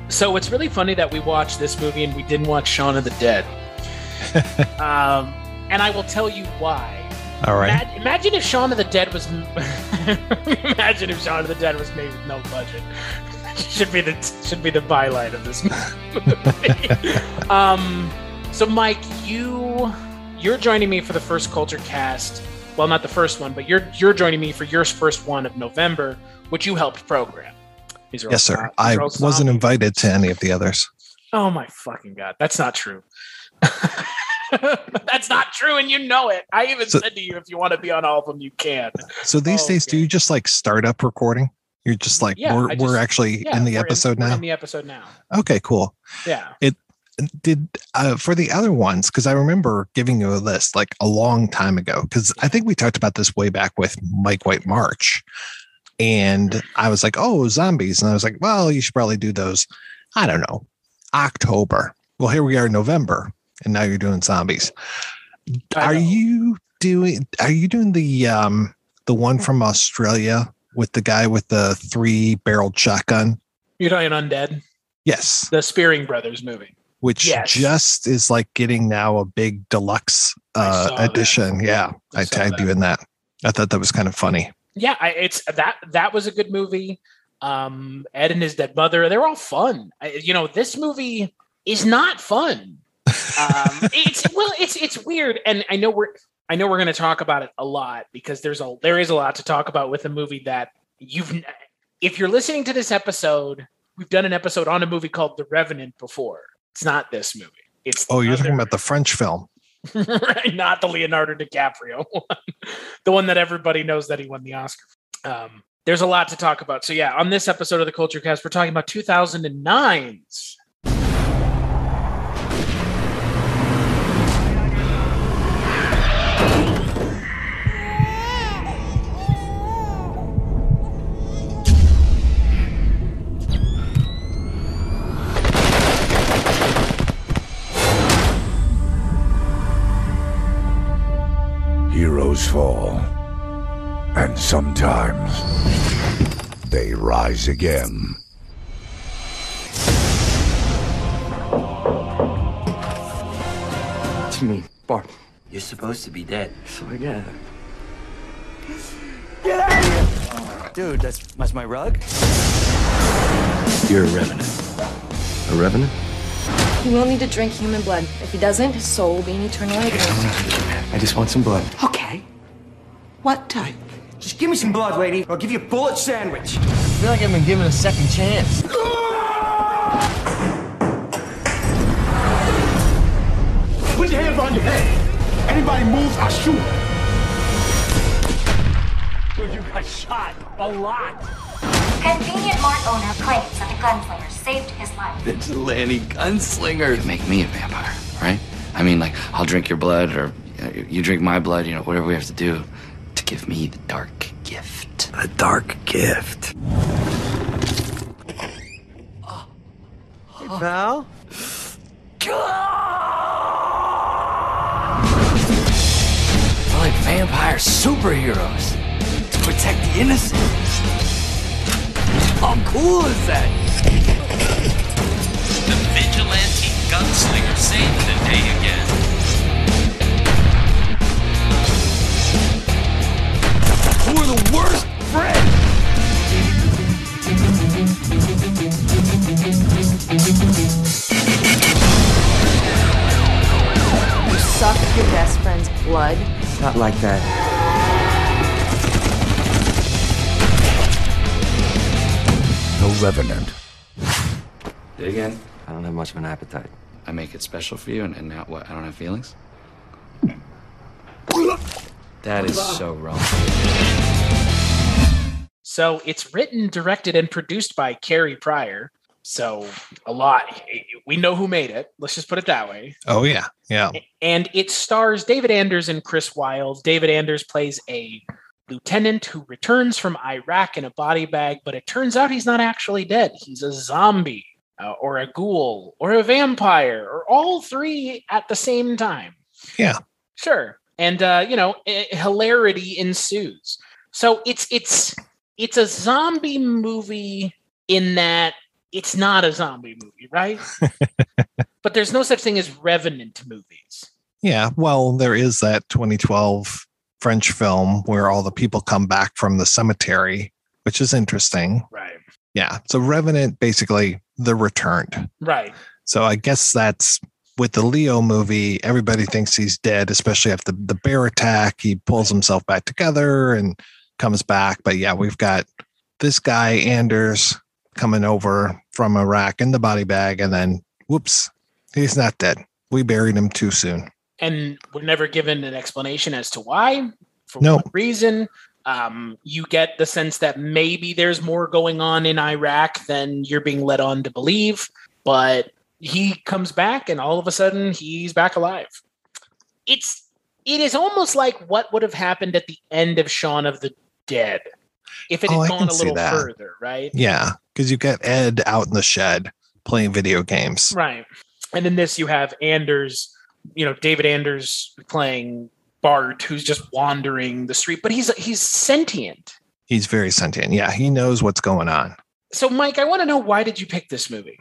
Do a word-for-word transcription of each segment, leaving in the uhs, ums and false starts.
So it's really funny that we watched this movie and we didn't watch Shaun of the Dead. um, and I will tell you why. All right. Imagine, imagine if Shaun of the Dead was. imagine if Shaun of the Dead was made with no budget. should be the should be the byline of this movie. um. So Mike, you you're joining me for the first Culture Cast. Well, not the first one, but you're you're joining me for your first one of November, which you helped program. These are yes, all, sir. I wasn't zombies. invited to any of the others. Oh my fucking God. That's not true. That's not true, and you know it. I even so, said to you, if you want to be on all of them, you can. So these oh, days, okay. do you just like start up recording? You're just like, yeah, we're, just, we're actually yeah, in the episode in, now? in the episode now. Okay, cool. Yeah. It did uh, for the other ones, because I remember giving you a list like a long time ago, because I think we talked about this way back with Mike White March. And I was like, oh, zombies. And I was like, well, you should probably do those. I don't know. October. Well, here we are in November. And now you're doing zombies. Are you doing, are you doing the, um, the one from Australia with the guy with the three barreled shotgun? You're talking Undead? Yes. The Spearing Brothers movie. Which yes. just is like getting now a big deluxe uh, edition. That. Yeah. I, I tagged that. you in that. I thought that was kind of funny. Yeah, I, it's that that was a good movie. Um, Ed and His Dead Mother, they're all fun. I, you know, this movie is not fun. Um, it's well, it's it's weird, and I know we're I know we're going to talk about it a lot because there's a there is a lot to talk about with a movie that you've. If you're listening to this episode, we've done an episode on a movie called The Revenant before. It's not this movie. It's oh, you're talking about the French film. Right, not the Leonardo DiCaprio one, the one that everybody knows that he won the Oscar. Um, there's a lot to talk about. So yeah, on this episode of the Culture Cast, we're talking about two thousand nine's Heroes fall, and sometimes they rise again. What do you mean, Bart? You're supposed to be dead. So I get it. Get out of here! Dude, that's, that's my rug? You're a revenant. A revenant? He will need to drink human blood. If he doesn't, his soul will be in eternal agony. I just want some blood. Okay. What type? Just give me some blood, lady, or I'll give you a bullet sandwich. I feel like I've been given a second chance. Put your hands on your head. Anybody moves, I shoot. Dude, you got shot a lot. Convenient Mart owner claims that the gunslinger saved his life. Vigilante gunslinger. You make me a vampire, right? I mean, like, I'll drink your blood, or you drink my blood, you know, whatever we have to do to give me the dark gift. A dark gift. Hey, pal. We're like vampire superheroes to protect the innocent. How cool is that? The vigilante gunslinger saved the day again. Who are the worst friends? You suck your best friend's blood. Not like that. The Revenant. Say again? I don't have much of an appetite. I make it special for you, and, and now what? I don't have feelings? That is so wrong. So it's written, directed, and produced by Carrie Pryor. So a lot. We know who made it. Let's just put it that way. Oh, yeah. Yeah. And it stars David Anders and Chris Wilde. David Anders plays a lieutenant who returns from Iraq in a body bag, but it turns out he's not actually dead. He's a zombie uh, or a ghoul or a vampire or all three at the same time. Yeah. Sure. And, uh, you know, hilarity ensues. So it's it's it's a zombie movie in that it's not a zombie movie, right? But there's no such thing as Revenant movies. Yeah, well, there is that twenty twelve French film where all the people come back from the cemetery, which is interesting. Right. Yeah. So Revenant, basically, The Returned. Right. So I guess that's with the Leo movie. Everybody thinks he's dead, especially after the, the bear attack. He pulls himself back together and comes back. But yeah, we've got this guy, Anders, coming over from Iraq in the body bag. And then, whoops, he's not dead. We buried him too soon. And we're never given an explanation as to why, for Nope. what reason. Um, you get the sense that maybe there's more going on in Iraq than you're being led on to believe, but he comes back and all of a sudden he's back alive. It's, it is almost like what would have happened at the end of Shaun of the Dead if it had Oh, I gone can a see little that. further, right? Yeah, because you get Ed out in the shed playing video games. Right. And in this you have Anders, you know, David Anders playing Bart, who's just wandering the street, but he's he's sentient. He's very sentient. Yeah, he knows what's going on. So, Mike, I want to know, why did you pick this movie?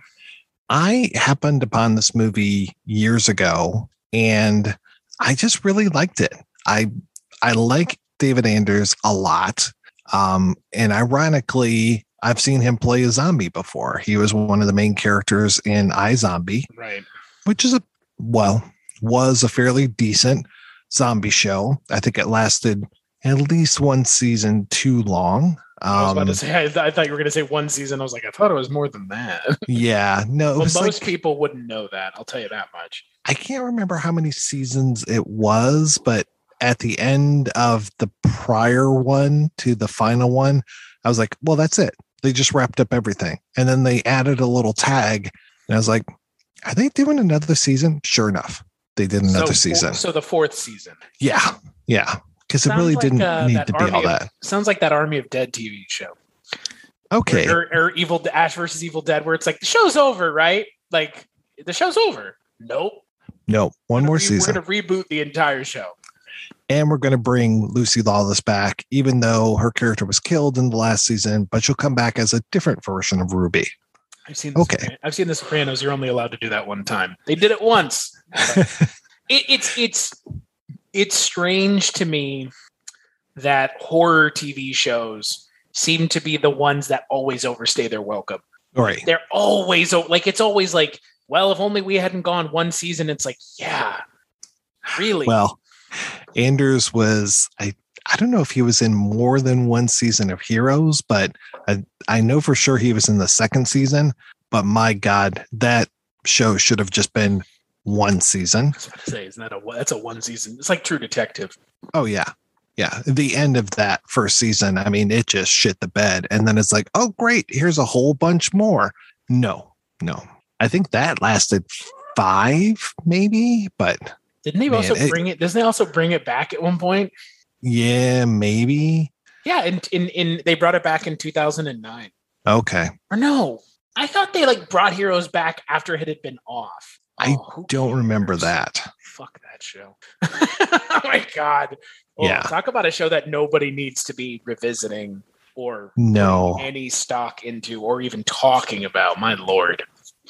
I happened upon this movie years ago, and I just really liked it. I I like David Anders a lot, um, and ironically, I've seen him play a zombie before. He was one of the main characters in iZombie, Right. which is a well was a fairly decent zombie show. I think it lasted at least one season too long. I was about Um, to say, I, th- I thought you were going to say one season. I was like, I thought it was more than that. yeah, no, it Well, was most like, people wouldn't know that. I'll tell you that much. I can't remember how many seasons it was, but at the end of the prior one to the final one, I was like, well, that's it. They just wrapped up everything. And then they added a little tag. And I was like, are they doing another season? Sure enough, they did another so, season. So the fourth season. Yeah. Yeah. Because it Sounds really like, didn't uh, need that to be Army all of- that. Sounds like that Army of Dead T V show. Okay. Or, or, or Evil Ash versus Evil Dead, where it's like, the show's over, right? Like, the show's over. Nope. No, one We're more gonna re- season. We're going to reboot the entire show. And we're going to bring Lucy Lawless back, even though her character was killed in the last season, but she'll come back as a different version of Ruby. I've seen. The Okay. Sopran- I've seen The Sopranos. You're only allowed to do that one time. They did it once. But it, it's it's it's strange to me that horror T V shows seem to be the ones that always overstay their welcome. All right. They're always o- like, it's always like, well, if only we hadn't gone one season. It's like, yeah, really. Well, Anders was, I, I don't know if he was in more than one season of Heroes, but I, I know for sure he was in the second season. But my God, that show should have just been one season. I was about to say, isn't that a that's a one season? It's like True Detective. Oh, yeah. Yeah. The end of that first season, I mean, it just shit the bed. And then it's like, oh, great. Here's a whole bunch more. No, no. I think that lasted five, maybe. But Didn't they Man, also it- bring it? Doesn't they also bring it back at one point? yeah, maybe. Yeah, and in, in they brought it back in two thousand nine. Okay. Or no, I thought they like brought Heroes back after it had been off. I Oh, who don't remember cares? that. Fuck that show. Oh my god. Oh, Yeah. Talk about a show that nobody needs to be revisiting or No. putting any stock into or even talking about. My lord.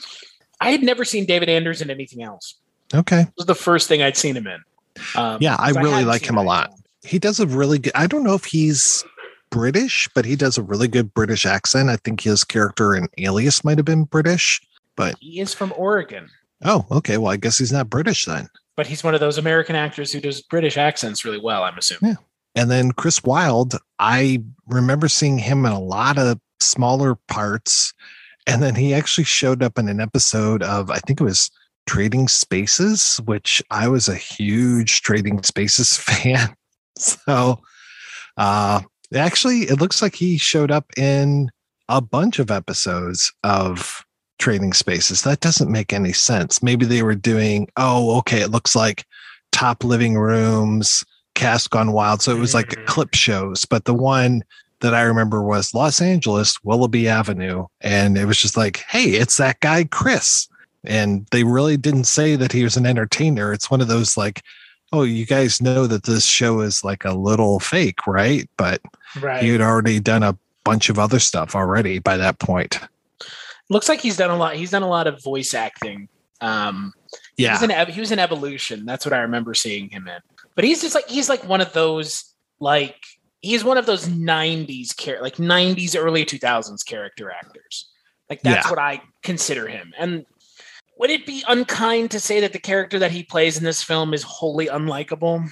I had never seen David Anders in anything else. Okay. It was the first thing I'd seen him in. Um, Yeah, I so really hadn't like seen him a it. lot. He does a really good, I don't know if he's British, but he does a really good British accent. I think his character in Alias might have been British, but He is from Oregon, oh, okay. Well, I guess he's not British then. but he's one of those American actors who does British accents really well, I'm assuming. Yeah. And then Chris Wilde, I remember seeing him in a lot of smaller parts. And then he actually showed up in an episode of, I think it was Trading Spaces, which I was a huge Trading Spaces fan. So uh, actually, it looks like he showed up in a bunch of episodes of Trading Spaces. That doesn't make any sense. Maybe they were doing, oh, okay, it looks like Top Living Rooms, Cast Gone Wild. So it was like Mhm. clip shows. But the one that I remember was Los Angeles, Willoughby Avenue. And it was just like, hey, it's that guy, Chris. And they really didn't say that he was an entertainer. It's one of those like, oh, you guys know that this show is like a little fake, right? But Right. he had already done a bunch of other stuff already by that point. Looks like he's done a lot. He's done a lot of voice acting. Um, Yeah. He was, in, he was in Evolution. That's what I remember seeing him in. But he's just like, he's like one of those, like, he's one of those nineties, char- like nineties, early two thousands character actors. Like, that's Yeah. what I consider him. And would it be unkind to say that the character that he plays in this film is wholly unlikable?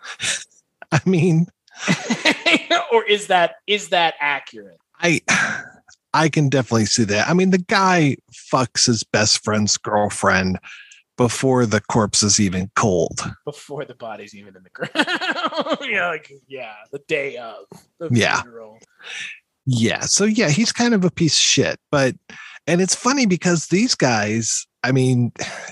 I mean, or is that is that accurate? I I can definitely see that. I mean, the guy fucks his best friend's girlfriend before the corpse is even cold. Before the body's even in the ground. yeah, like, yeah, the day of the Yeah. funeral. Yeah. So yeah, he's kind of a piece of shit. But and it's funny because these guys, I mean,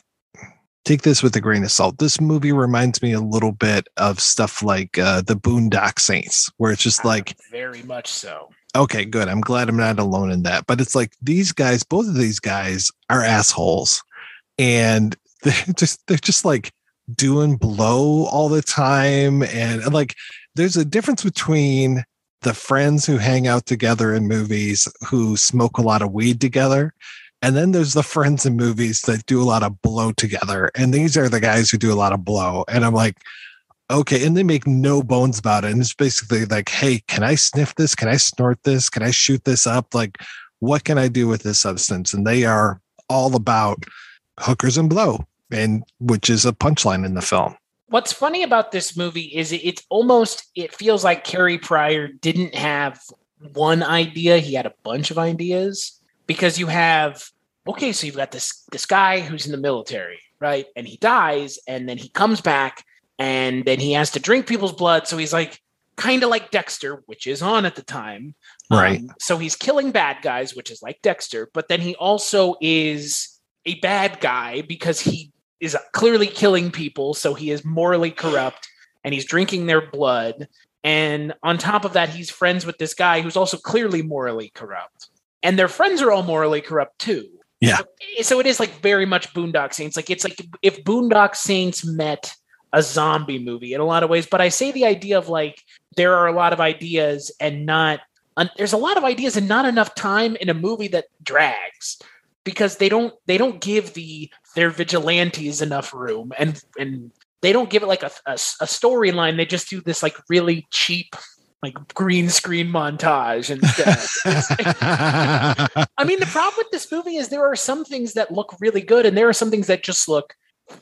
take this with a grain of salt. This movie reminds me a little bit of stuff like uh, the Boondock Saints, where it's just like, Uh, very much so. okay, good. I'm glad I'm not alone in that. But it's like these guys, both of these guys are assholes, and they're just they're just like doing blow all the time, and like there's a difference between the friends who hang out together in movies who smoke a lot of weed together. And then there's the friends in movies that do a lot of blow together. And these are the guys who do a lot of blow. And I'm like, okay. And they make no bones about it. And it's basically like, hey, can I sniff this? Can I snort this? Can I shoot this up? Like, what can I do with this substance? And they are all about hookers and blow, and which is a punchline in the film. What's funny about this movie is it, it's almost, it feels like Cary Pryor didn't have one idea. He had a bunch of ideas. Because you have, okay, so you've got this this guy who's in the military, right? And he dies, and then he comes back, and then he has to drink people's blood. So he's like, kind of like Dexter, which is on at the time. Right. Um, so he's killing bad guys, which is like Dexter. But then he also is a bad guy because he is clearly killing people. So he is morally corrupt, and he's drinking their blood. And on top of that, he's friends with this guy who's also clearly morally corrupt. And their friends are all morally corrupt too. Yeah. So, so it is like very much Boondock Saints. Like it's like if Boondock Saints met a zombie movie in a lot of ways. But I say the idea of like there are a lot of ideas and not uh, there's a lot of ideas and not enough time in a movie that drags because they don't they don't give the their vigilantes enough room and and they don't give it like a a, a storyline. They just do this like really cheap, like green screen montage instead. I mean, the problem with this movie is there are some things that look really good, and there are some things that just look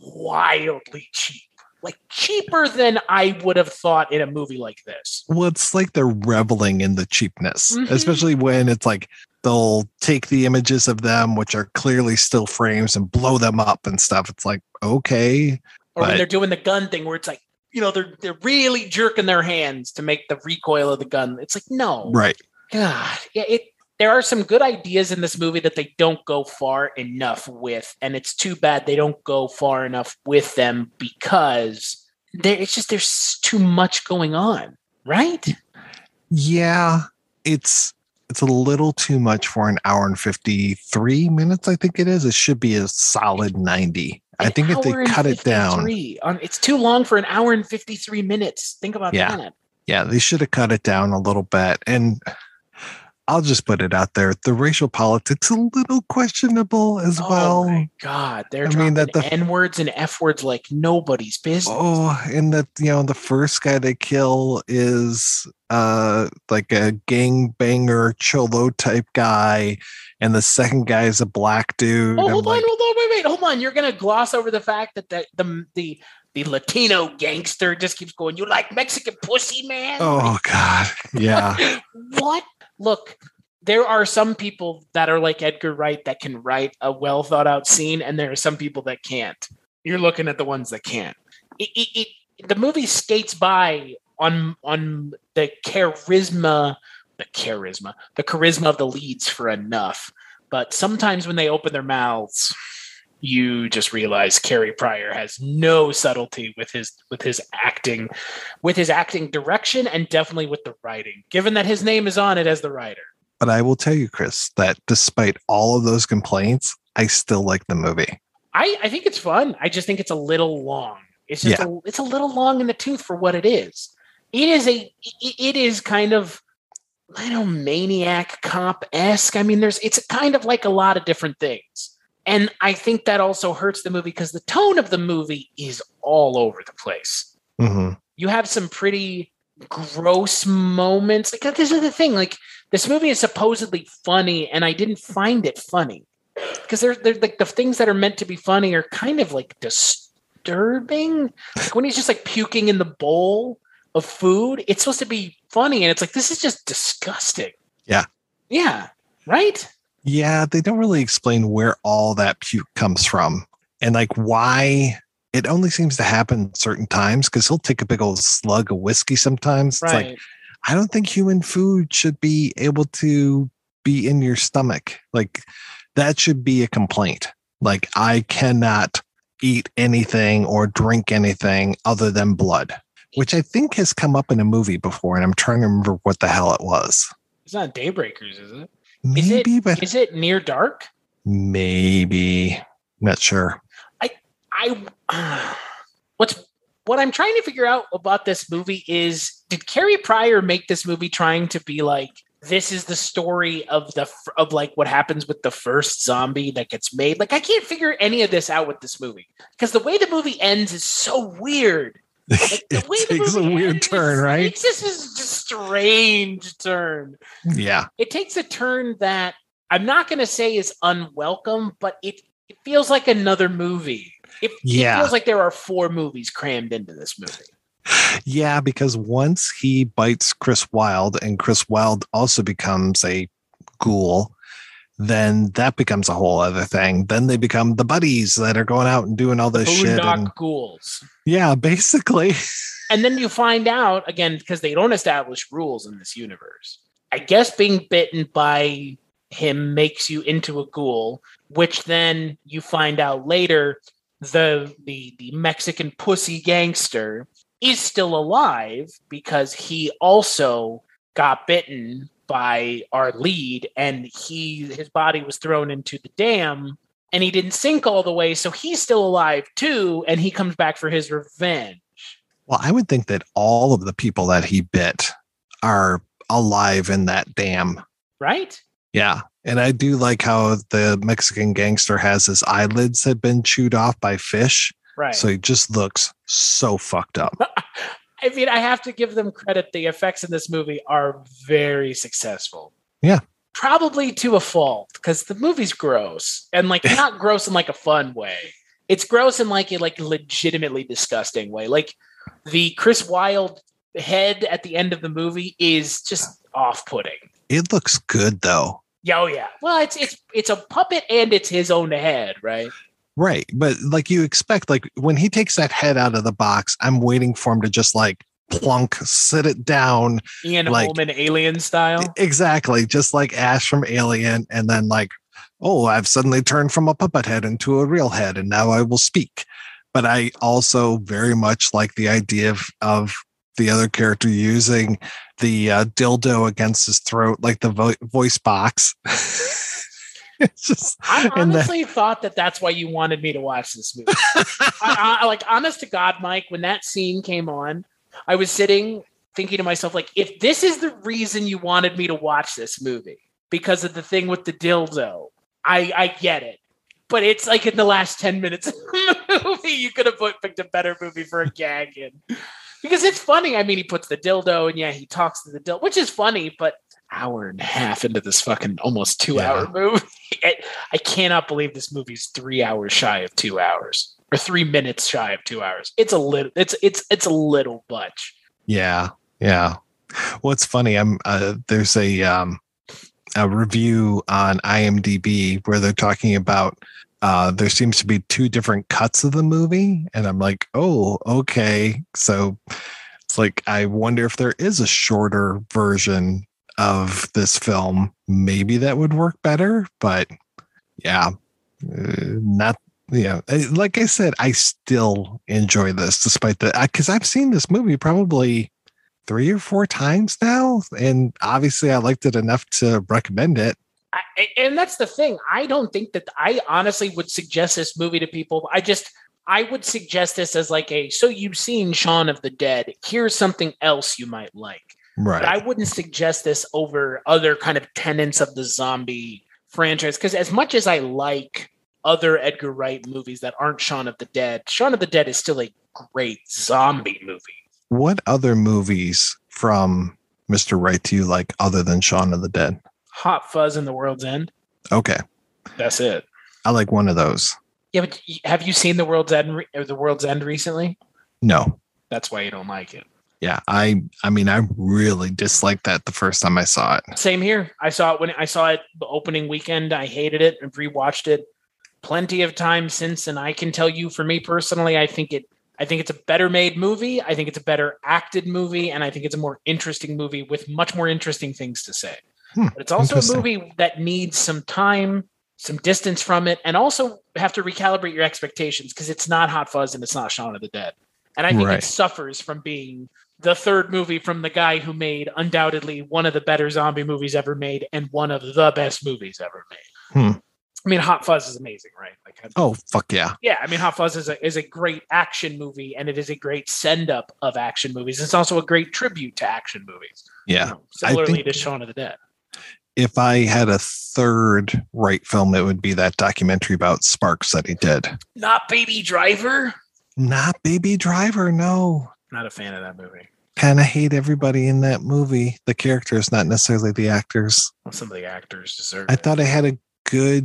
wildly cheap, like cheaper than I would have thought in a movie like this. Well, it's like they're reveling in the cheapness, Mhm. especially when it's like they'll take the images of them, which are clearly still frames, and blow them up and stuff. It's like, okay. Or but- when they're doing the gun thing where it's like, you know, they're they're really jerking their hands to make the recoil of the gun. It's like, no. Right. God. Yeah, it there are some good ideas in this movie that they don't go far enough with. And it's too bad they don't go far enough with them because there it's just there's too much going on, right? Yeah. It's it's a little too much for an hour and fifty-three minutes, I think it is. It should be a solid ninety. I An think if they hour and cut it down. fifty-three. Um, it's too long for an hour and fifty-three minutes. Think about Yeah. that. Yeah, they should have cut it down a little bit. And I'll just put it out there. The racial politics a little questionable as Oh well. my God. They're I dropping mean, that the- N-words and F-words like nobody's business. Oh, and that, you know, the first guy they kill is uh like a gangbanger cholo type guy, and the second guy is a black dude. Oh, I'm hold on, like, hold on, wait, wait, hold on. You're gonna gloss over the fact that the the the, the Latino gangster just keeps going, you like Mexican pussy, man? oh God. Yeah. What? Look, there are some people that are like Edgar Wright that can write a well thought out scene, and there are some people that can't. You're looking at the ones that can't. It, it, it the movie skates by on on the charisma, the charisma, the charisma of the leads for enough. But sometimes when they open their mouths, you just realize Cary Pryor has no subtlety with his with his acting, with his acting direction, and definitely with the writing. Given that his name is on it as the writer. But I will tell you, Chris, that despite all of those complaints, I still like the movie. I, I think it's fun. I just think it's a little long. It's just Yeah. a, it's a little long in the tooth for what it is. It is a it, it is kind of I don't know, maniac cop-esque. I mean, there's it's kind of like a lot of different things. And I think that also hurts the movie because the tone of the movie is all over the place. Mm-hmm. You have some pretty gross moments. Like, this is the thing. Like, this movie is supposedly funny, and I didn't find it funny. Because they're, they're like the things that are meant to be funny are kind of like disturbing. Like when he's just like puking in the bowl of food, it's supposed to be funny, and it's like, this is just disgusting. Yeah. Yeah. Right? Yeah, they don't really explain where all that puke comes from and like why it only seems to happen certain times, because he'll take a big old slug of whiskey sometimes. It's Right. like, I don't think human food should be able to be in your stomach. Like, that should be a complaint. Like, I cannot eat anything or drink anything other than blood, which I think has come up in a movie before, and I'm trying to remember what the hell it was. It's not Daybreakers, is it? Maybe, is it, but is it Near Dark? Maybe. Not sure. I I uh, what's what I'm trying to figure out about this movie is, did Carrie Pryor make this movie trying to be like, this is the story of the of like what happens with the first zombie that gets made? Like, I can't figure any of this out with this movie, because the way the movie ends is so weird. Like, it takes a weird turn, is, right? It's just a just strange turn. Yeah. It takes a turn that I'm not going to say is unwelcome, but it, it feels like another movie. It, Yeah. it feels like there are four movies crammed into this movie. Yeah, because once he bites Chris Wilde and Chris Wilde also becomes a ghoul, then that becomes a whole other thing. Then they become the buddies that are going out and doing all this shit. Boondock And, Ghouls. yeah, basically. And then you find out, again, because they don't establish rules in this universe, I guess being bitten by him makes you into a ghoul, which then you find out later the the, the Mexican pussy gangster is still alive because he also got bitten by our lead, and he his body was thrown into the dam, and he didn't sink all the way, so he's still alive too, and he comes back for his revenge. Well, I would think that all of the people that he bit are alive in that dam. Right? Yeah. And I do like how the Mexican gangster has his eyelids had been chewed off by fish. Right. So he just looks so fucked up. I mean, I have to give them credit. The effects in this movie are very successful. Yeah. Probably to a fault, because the movie's gross, and like not gross in like a fun way. It's gross in like a like legitimately disgusting way. Like the Chris Wilde head at the end of the movie is just off-putting. It looks good though. Yeah, oh yeah. Well, it's it's it's a puppet and it's his own head, right? Right. But like you expect, like when he takes that head out of the box, I'm waiting for him to just like plunk, sit it down. Ian like, Holman Alien style. Exactly. Just like Ash from Alien. And then like, oh, I've suddenly turned from a puppet head into a real head, and now I will speak. But I also very much like the idea of, of the other character using the uh, dildo against his throat, like the vo- voice box. It's just, I and honestly thought that that's why you wanted me to watch this movie. I, I, like, honest to God, Mike, when that scene came on, I was sitting thinking to myself, like, if this is the reason you wanted me to watch this movie because of the thing with the dildo, I, I get it. But it's like in the last ten minutes of the movie, you could have put, picked a better movie for a gag in. Because it's funny. I mean, he puts the dildo, and yeah, he talks to the dildo, which is funny, but hour and a half into this fucking almost two Yeah. hour movie. I, I cannot believe this movie's three hours shy of two hours or three minutes shy of two hours. It's a little, it's, it's, it's a little much. Yeah. Yeah. What's funny, I'm uh, there's a um, a review on IMDb where they're talking about uh, there seems to be two different cuts of the movie, and I'm like, oh, okay. So it's like, I wonder if there is a shorter version of this film. Maybe that would work better, but yeah, uh, not. Yeah, like I said, I still enjoy this despite the, because I've seen this movie probably three or four times now, and obviously I liked it enough to recommend it. I, and that's the thing. I don't think that I honestly would suggest this movie to people. I just, I would suggest this as like a, so you've seen Shaun of the Dead. Here's something else you might like. Right. But I wouldn't suggest this over other kind of tenets of the zombie franchise, because as much as I like other Edgar Wright movies that aren't Shaun of the Dead, Shaun of the Dead is still a great zombie movie. What other movies from Mister Wright do you like other than Shaun of the Dead? Hot Fuzz and The World's End. Okay. That's it. I like one of those. Yeah, but have you seen The World's End re- or The World's End recently? No. That's why you don't like it. Yeah, I I mean, I really disliked that the first time I saw it. Same here. I saw it when I saw it the opening weekend. I hated it and rewatched it plenty of times since. And I can tell you, for me personally, I think it. I think it's a better made movie. I think it's a better acted movie, and I think it's a more interesting movie with much more interesting things to say. Hmm, but it's also a movie that needs some time, some distance from it, and also have to recalibrate your expectations, because it's not Hot Fuzz and it's not Shaun of the Dead. And I think Right. it suffers from being the third movie from the guy who made undoubtedly one of the better zombie movies ever made and one of the best movies ever made. Hmm. I mean, Hot Fuzz is amazing, right? Like, Oh, fuck yeah. yeah, I mean, Hot Fuzz is a, is a great action movie, and it is a great send-up of action movies. It's also a great tribute to action movies. Yeah. You know, similarly think- to Shaun of the Dead. If I had a third Wright film, it would be that documentary about Sparks that he did. Not Baby Driver? Not Baby Driver, no. Not a fan of that movie. Kind of hate everybody in that movie. The characters, not necessarily the actors. Well, some of the actors deserve I it. thought I had a good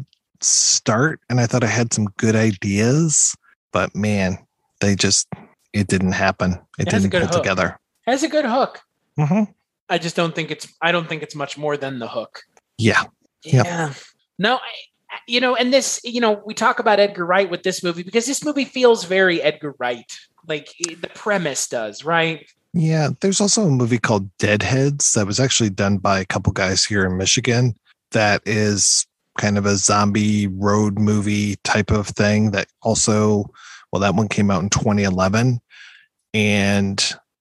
start and I thought I had some good ideas, but man, they just, it didn't happen. It, It has a didn't good pull hook. together. It has a good hook. Mm-hmm. I just don't think it's, I don't think it's much more than the hook. Yeah. Yep. Yeah. No, I, you know, and this, you know, we talk about Edgar Wright with this movie because this movie feels very Edgar Wright. Like the premise does, right? Yeah. There's also a movie called Deadheads that was actually done by a couple guys here in Michigan that is kind of a zombie road movie type of thing that also, well, that one came out in twenty eleven. And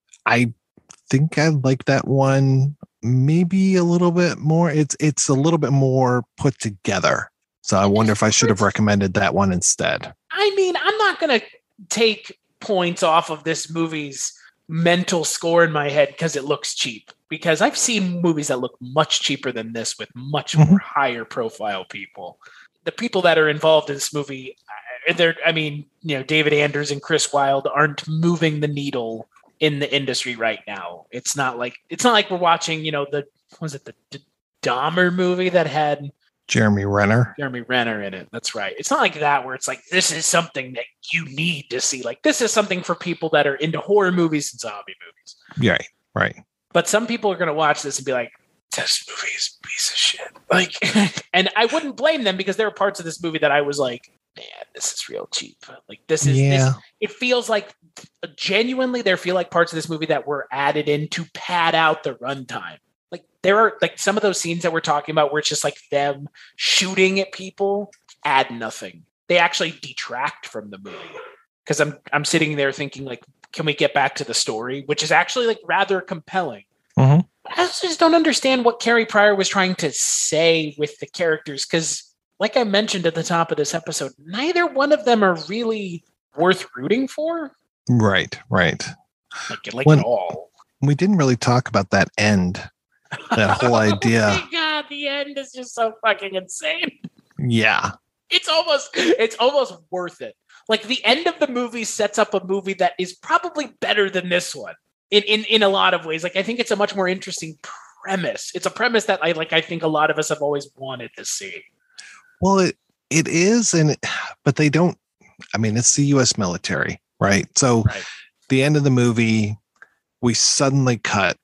I think I like that one maybe a little bit more. It's it's a little bit more put together. So I wonder if I should have recommended that one instead. I mean, I'm not going to take points off of this movie's mental score in my head because it looks cheap. Because I've seen movies that look much cheaper than this with much more higher profile people. The people that are involved in this movie, they're, I mean, you know, David Anders and Chris Wilde aren't moving the needle in the industry right now. It's not like it's not like we're watching, you know, the was it the D- Dahmer movie that had Jeremy Renner. Jeremy Renner in it. That's right. It's not like that where it's like this is something that you need to see. Like this is something for people that are into horror movies and zombie movies. Right, right. But some people are going to watch this and be like, this movie is a piece of shit. Like, and I wouldn't blame them because there are parts of this movie that I was like, man, this is real cheap. Like this is, Yeah. this, it feels like genuinely there feel like parts of this movie that were added in to pad out the runtime. Like there are like some of those scenes that we're talking about where it's just like them shooting at people add nothing. They actually detract from the movie. Because I'm I'm sitting there thinking like, can we get back to the story, which is actually like rather compelling. Mm-hmm. I just don't understand what Carrie Pryor was trying to say with the characters. Because like I mentioned at the top of this episode, neither one of them are really worth rooting for. Right, right. Like, like When- at all. We didn't really talk about that end. That whole idea. Oh my God, the end is just so fucking insane. Yeah. It's almost it's almost worth it. Like the end of the movie sets up a movie that is probably better than this one in, in, in a lot of ways. Like I think it's a much more interesting premise. It's a premise that I like. I think a lot of us have always wanted to see. Well, it it is, and but they don't. I mean, it's the U S military, right? So, Right. the end of the movie, we suddenly cut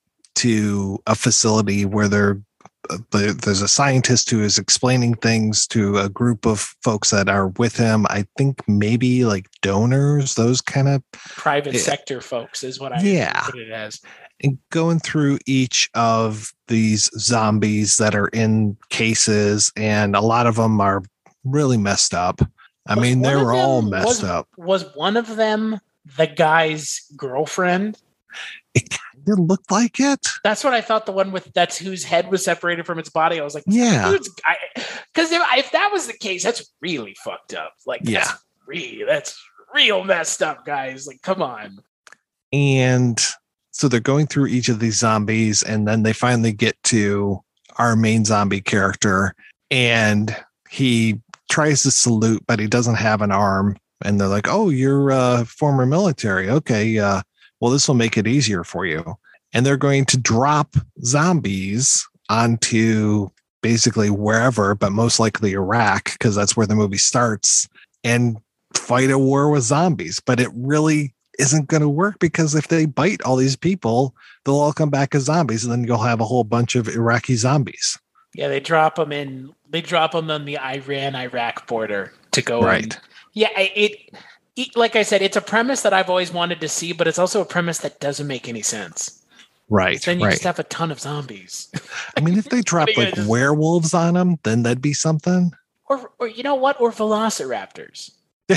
to a facility where there, there there's a scientist who is explaining things to a group of folks that are with him. I think maybe like donors, those kind of Private Yeah. sector folks is what I Yeah. put it as. and going through each of these zombies that are in cases, and a lot of them are really messed up. I Was mean, one they of were all them- messed was, up. Was one of them the guy's girlfriend? It kind of looked like it. That's what I thought. The one with that's whose head was separated from its body. I was like, Yeah. because if, if that was the case, that's really fucked up. Like, Yeah. that's real, that's real messed up, guys. Like, come on. And so they're going through each of these zombies, and then they finally get to our main zombie character, and he tries to salute, but he doesn't have an arm. And they're like, oh, you're uh, former military. Okay, uh, well, this will make it easier for you. And they're going to drop zombies onto basically wherever, but most likely Iraq, because that's where the movie starts, and fight a war with zombies. But it really isn't going to work, because if they bite all these people, they'll all come back as zombies, and then you'll have a whole bunch of Iraqi zombies. Yeah, they drop them in. They drop them on the Iran-Iraq border to go. Right. And, yeah, it, it. Like I said, it's a premise that I've always wanted to see, but it's also a premise that doesn't make any sense. Right. Then you right. just have a ton of zombies. I mean, if they drop like just... werewolves on them, then that'd be something. Or, or you know what? Or velociraptors.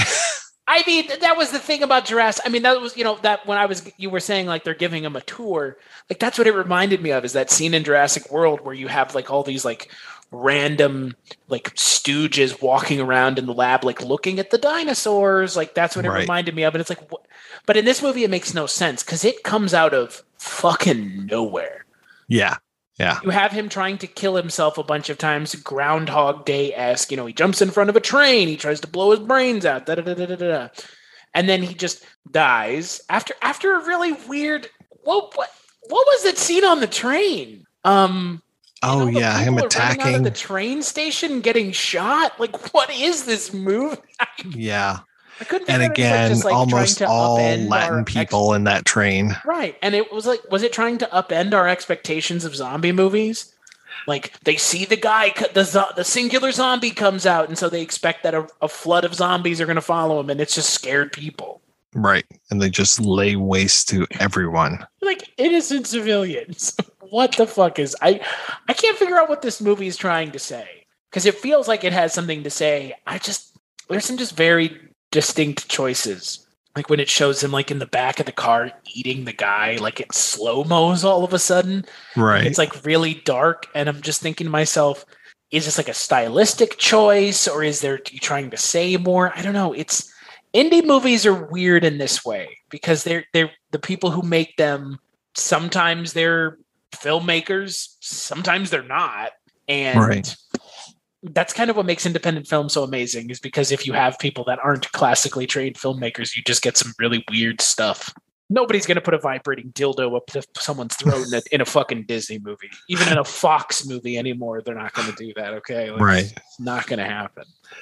I mean, that was the thing about Jurassic. I mean, that was, you know, that when I was, you were saying like they're giving him a tour, like that's what it reminded me of, is that scene in Jurassic World where you have like all these like random like stooges walking around in the lab, like looking at the dinosaurs. Like that's what it right. reminded me of. And it's like, what? But in this movie, it makes no sense because it comes out of fucking nowhere. Yeah. Yeah. You have him trying to kill himself a bunch of times, Groundhog Day-esque. You know, he jumps in front of a train, he tries to blow his brains out, da da da da da da, and then he just dies after after a really weird. What what what was that scene on the train? Um. Oh you know, yeah, him attacking out of the train station, getting shot. Like, what is this movie? Yeah. I couldn't. And again, like, like almost all Latin people ex- in that train. Right. And it was like, was it trying to upend our expectations of zombie movies? Like they see the guy, the the singular zombie comes out, and so they expect that a, a flood of zombies are going to follow him, and it's just scared people. Right. And they just lay waste to everyone. Like innocent civilians. What the fuck is I? I can't figure out what this movie is trying to say, because it feels like it has something to say. I just there's some just very distinct choices, like when it shows him like in the back of the car eating the guy, like it slow-mos all of a sudden. Right. It's like really dark, and I'm just thinking to myself, is this like a stylistic choice, or is there you trying to say more? I don't know. It's indie movies are weird in this way because they're they're the people who make them. Sometimes they're filmmakers, sometimes they're not, and right. that's kind of what makes independent film so amazing, is because if you have people that aren't classically trained filmmakers, you just get some really weird stuff. Nobody's going to put a vibrating dildo up to someone's throat in a, in a fucking Disney movie. Even in a Fox movie anymore, they're not going to do that, okay? Like, right. It's not going to happen.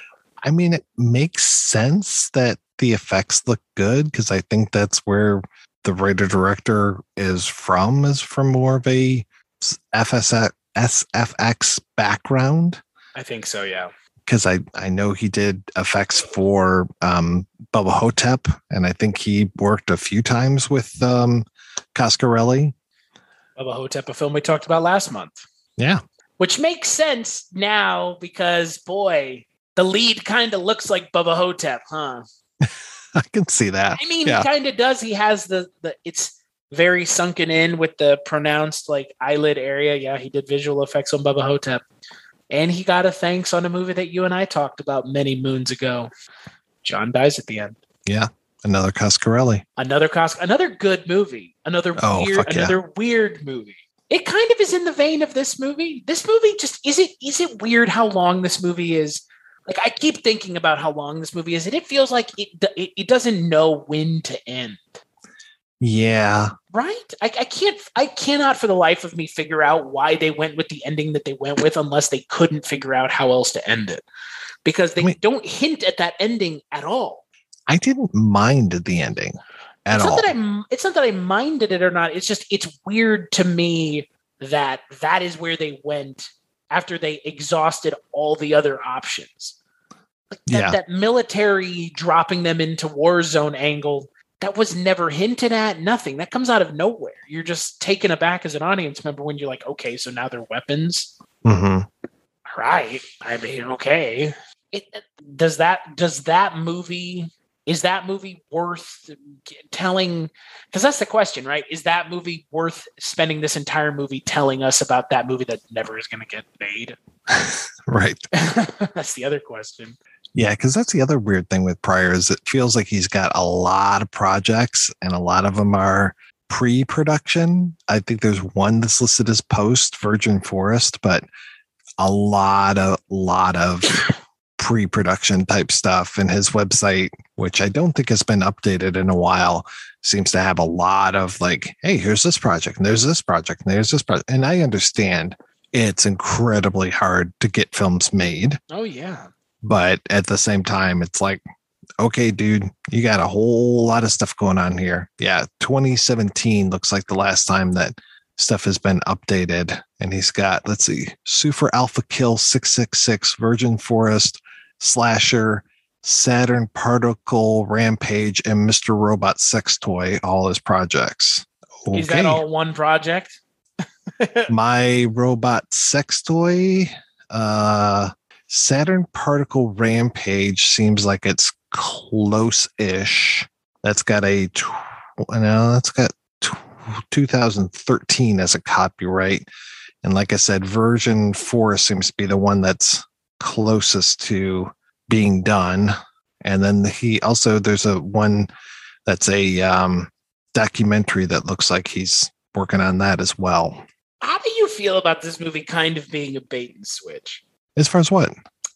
I mean, it makes sense that the effects look good, because I think that's where the writer-director is from, is from more of a F S F X background. I think so, yeah. Because I, I know he did effects for um, Bubba Hotep, and I think he worked a few times with um, Coscarelli. Bubba Hotep, a film we talked about last month. Yeah. Which makes sense now because, boy, the lead kind of looks like Bubba Hotep, huh? I can see that. I mean, yeah. He kind of does. He has the, the, it's very sunken in with the pronounced like eyelid area. Yeah, he did visual effects on Bubba Hotep. And he got a thanks on a movie that you and I talked about many moons ago. John dies at the end. Yeah. Another Coscarelli. Another Cos another good movie. Another oh, weird fuck yeah. another weird movie. It kind of is in the vein of this movie. This movie just is it is it weird how long this movie is? Like I keep thinking about how long this movie is, and it feels like it it, it doesn't know when to end. Yeah. Right? I, I can't I cannot for the life of me figure out why they went with the ending that they went with, unless they couldn't figure out how else to end it. Because they I mean, don't hint at that ending at all. I didn't mind the ending at it's all. Not that I, it's not that I minded it or not. It's just it's weird to me that that is where they went after they exhausted all the other options. Like that, yeah. that military dropping them into war zone angle, that was never hinted at, nothing. That comes out of nowhere. You're just taken aback as an audience member when you're like, okay, so now they're weapons. Mm-hmm. Right. I mean, okay. It, does that does that movie is that movie worth telling? Because that's the question, right? Is that movie worth spending this entire movie telling us about that movie that never is going to get made? Right. That's the other question. Yeah, because that's the other weird thing with Pryor is it feels like he's got a lot of projects, and a lot of them are pre-production. I think there's one that's listed as post Virgin Forest, but a lot of lot of pre-production type stuff. And his website, which I don't think has been updated in a while, seems to have a lot of like, hey, here's this project, and there's this project, and there's this project. And I understand it's incredibly hard to get films made. Oh, yeah. But at the same time, it's like, okay, dude, you got a whole lot of stuff going on here. Yeah, twenty seventeen looks like the last time that stuff has been updated. And he's got, let's see, Super Alpha Kill six six six, Virgin Forest, Slasher, Saturn Particle Rampage, and Mister Robot Sex Toy, all his projects. Okay. Is that all one project? My Robot Sex Toy, uh, Saturn Particle Rampage seems like it's close-ish. That's got a, tw- no, that's got t- two thousand thirteen as a copyright. And like I said, Virgin Forest seems to be the one that's closest to being done. And then he also, there's a one that's a um, documentary that looks like he's working on that as well. How do you feel about this movie kind of being a bait and switch? As far as what?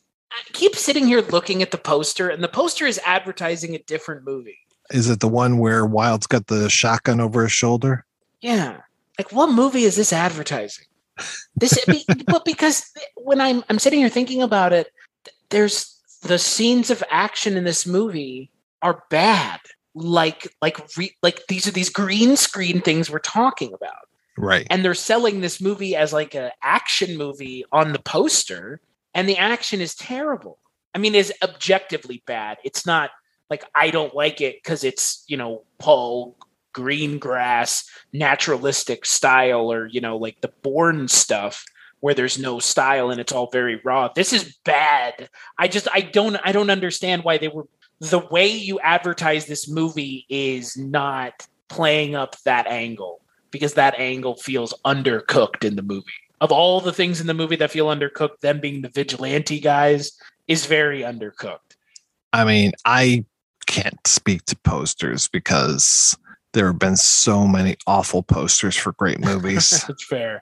I keep sitting here looking at the poster, and the poster is advertising a different movie. Is it the one where Wild's got the shotgun over his shoulder? Yeah. Like, what movie is this advertising? This, but because when I'm I'm sitting here thinking about it, there's the scenes of action in this movie are bad. Like, like, re, like these are these green screen things we're talking about. Right. And they're selling this movie as like an action movie on the poster, and the action is terrible. I mean, it's objectively bad. It's not like I don't like it because it's, you know, Paul Greengrass naturalistic style, or, you know, like the Bourne stuff where there's no style and it's all very raw. This is bad. I just I don't I don't understand why they were the way you advertise this movie is not playing up that angle. Because that angle feels undercooked in the movie. Of all the things in the movie that feel undercooked, them being the vigilante guys is very undercooked. I mean, I can't speak to posters because there have been so many awful posters for great movies. That's fair.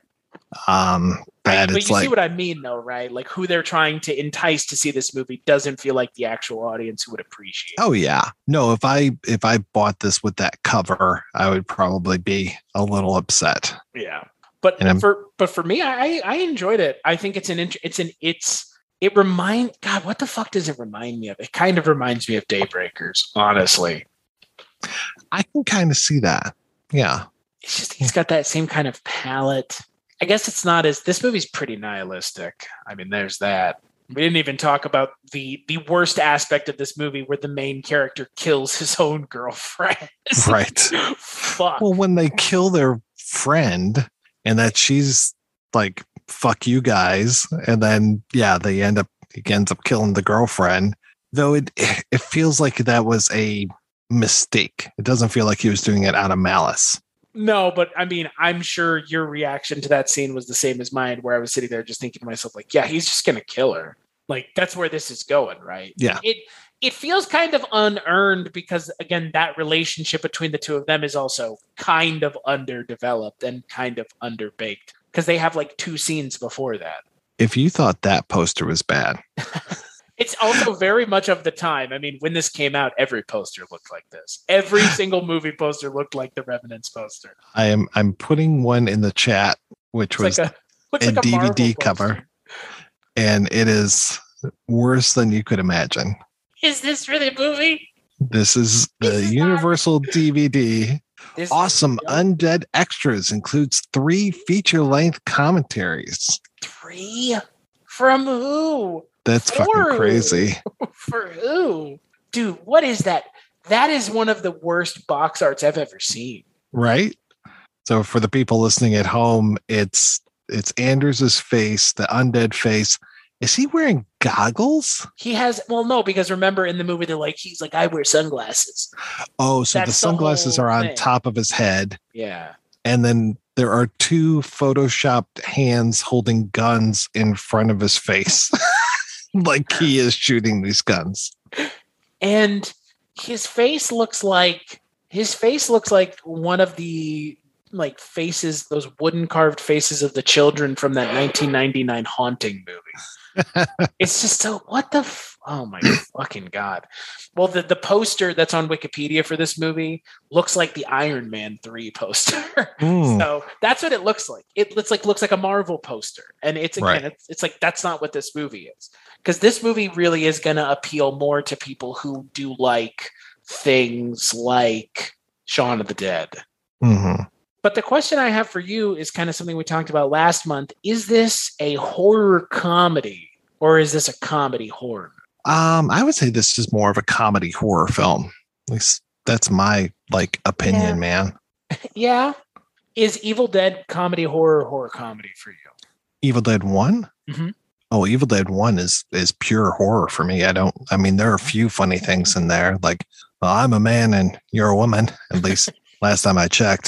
Um, that but it's you like, see what I mean, though, right? Like who they're trying to entice to see this movie doesn't feel like the actual audience who would appreciate. Oh yeah, no. If I if I bought this with that cover, I would probably be a little upset. Yeah, but for but for me, I I enjoyed it. I think it's an it's an it's it remind God. What the fuck does it remind me of? It kind of reminds me of Daybreakers, honestly. I can kind of see that. Yeah, it's just he's got that same kind of palette. I guess it's not as this movie's pretty nihilistic. I mean, there's that. We didn't even talk about the the worst aspect of this movie where the main character kills his own girlfriend. Right. Fuck. Well, when they kill their friend and that she's like, fuck you guys. And then, yeah, they end up, he ends up killing the girlfriend. Though it, it feels like that was a mistake. It doesn't feel like he was doing it out of malice. No, but I mean, I'm sure your reaction to that scene was the same as mine, where I was sitting there just thinking to myself, like, yeah, he's just going to kill her. Like, that's where this is going, right? Yeah. It it feels kind of unearned because, again, that relationship between the two of them is also kind of underdeveloped and kind of underbaked because they have like two scenes before that. If you thought that poster was bad. It's also very much of the time. I mean, when this came out, every poster looked like this. Every single movie poster looked like the Revenant's poster. I am I'm putting one in the chat, which It's was like a, a, like a D V D Marvel cover, poster. and it is worse than you could imagine. Is this really a movie? This is the This is Universal D V D. This Awesome is- Undead Extras includes three feature-length commentaries. Three? From who? That's For fucking who? crazy. For who? Dude, what is that? That is one of the worst box arts I've ever seen. Right? So for the people listening at home, it's it's Anders' face, the undead face. Is he wearing goggles? He has, well, no, because remember in the movie, they're like, he's like, I wear sunglasses. Oh, so That's the the sunglasses whole are on thing. top of his head. Yeah. And then there are two photoshopped hands holding guns in front of his face. Like he is shooting these guns. And his face looks like his face looks like one of the like faces, those wooden carved faces of the children from that nineteen ninety-nine Haunting movie. It's just so, what the, f- oh my fucking God. Well, the, the poster that's on Wikipedia for this movie looks like the Iron Man three poster. Mm. So that's what it looks like. It looks like, looks like a Marvel poster. And it's, again, right. it's, it's like, that's not what this movie is. Because this movie really is going to appeal more to people who do like things like Shaun of the Dead. Mm-hmm. But the question I have for you is kind of something we talked about last month. Is this a horror comedy or is this a comedy horror? Um, I would say this is more of a comedy horror film. At least that's my like opinion, yeah. man. Yeah. Is Evil Dead comedy horror horror comedy for you? Evil Dead one? Mm-hmm. Oh, Evil Dead one is is pure horror for me. I don't, I mean, there are a few funny things in there. Like, well, I'm a man and you're a woman, at least last time I checked.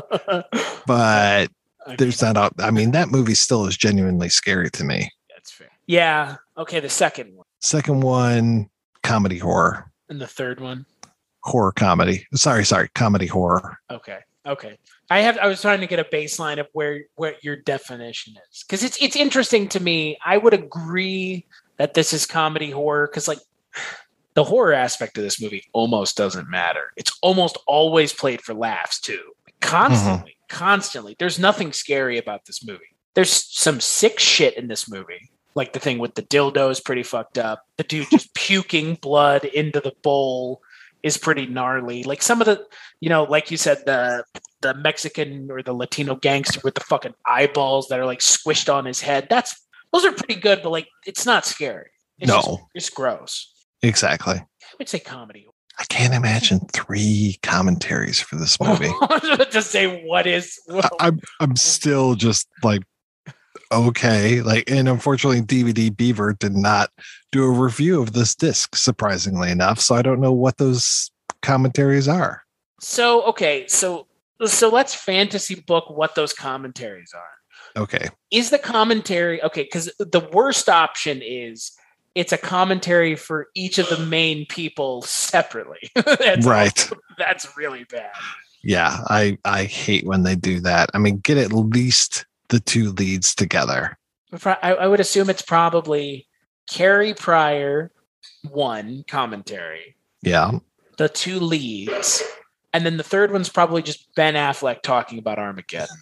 But there's not, a, I mean, that movie still is genuinely scary to me. That's fair. Yeah. Okay. The second one. Second one, comedy horror. And the third one? Horror comedy. Sorry, sorry. Comedy horror. Okay. Okay. I have, I was trying to get a baseline of where, where your definition is. Cause it's, it's interesting to me. I would agree that this is comedy horror. Cause like the horror aspect of this movie almost doesn't matter. It's almost always played for laughs too. Constantly, mm-hmm. constantly. There's nothing scary about this movie. There's some sick shit in this movie. Like the thing with the dildo is pretty fucked up. The dude just puking blood into the bowl is pretty gnarly. Like some of the, you know, like you said, the the Mexican or the Latino gangster with the fucking eyeballs that are like squished on his head. That's those are pretty good, but like it's not scary. It's no, just, it's gross. Exactly. I would say comedy. I can't imagine three commentaries for this movie. To say what is. I, I'm I'm still just like, okay, like, and unfortunately, D V D Beaver did not do a review of this disc, surprisingly enough. So I don't know what those commentaries are. So okay, so so let's fantasy book what those commentaries are. Okay, is the commentary okay? Because the worst option is. It's a commentary for each of the main people separately. That's right. Also, that's really bad. Yeah, I, I hate when they do that. I mean, get at least the two leads together. I, I would assume it's probably Carrie Pryor, one commentary. Yeah. The two leads. And then the third one's probably just Ben Affleck talking about Armageddon.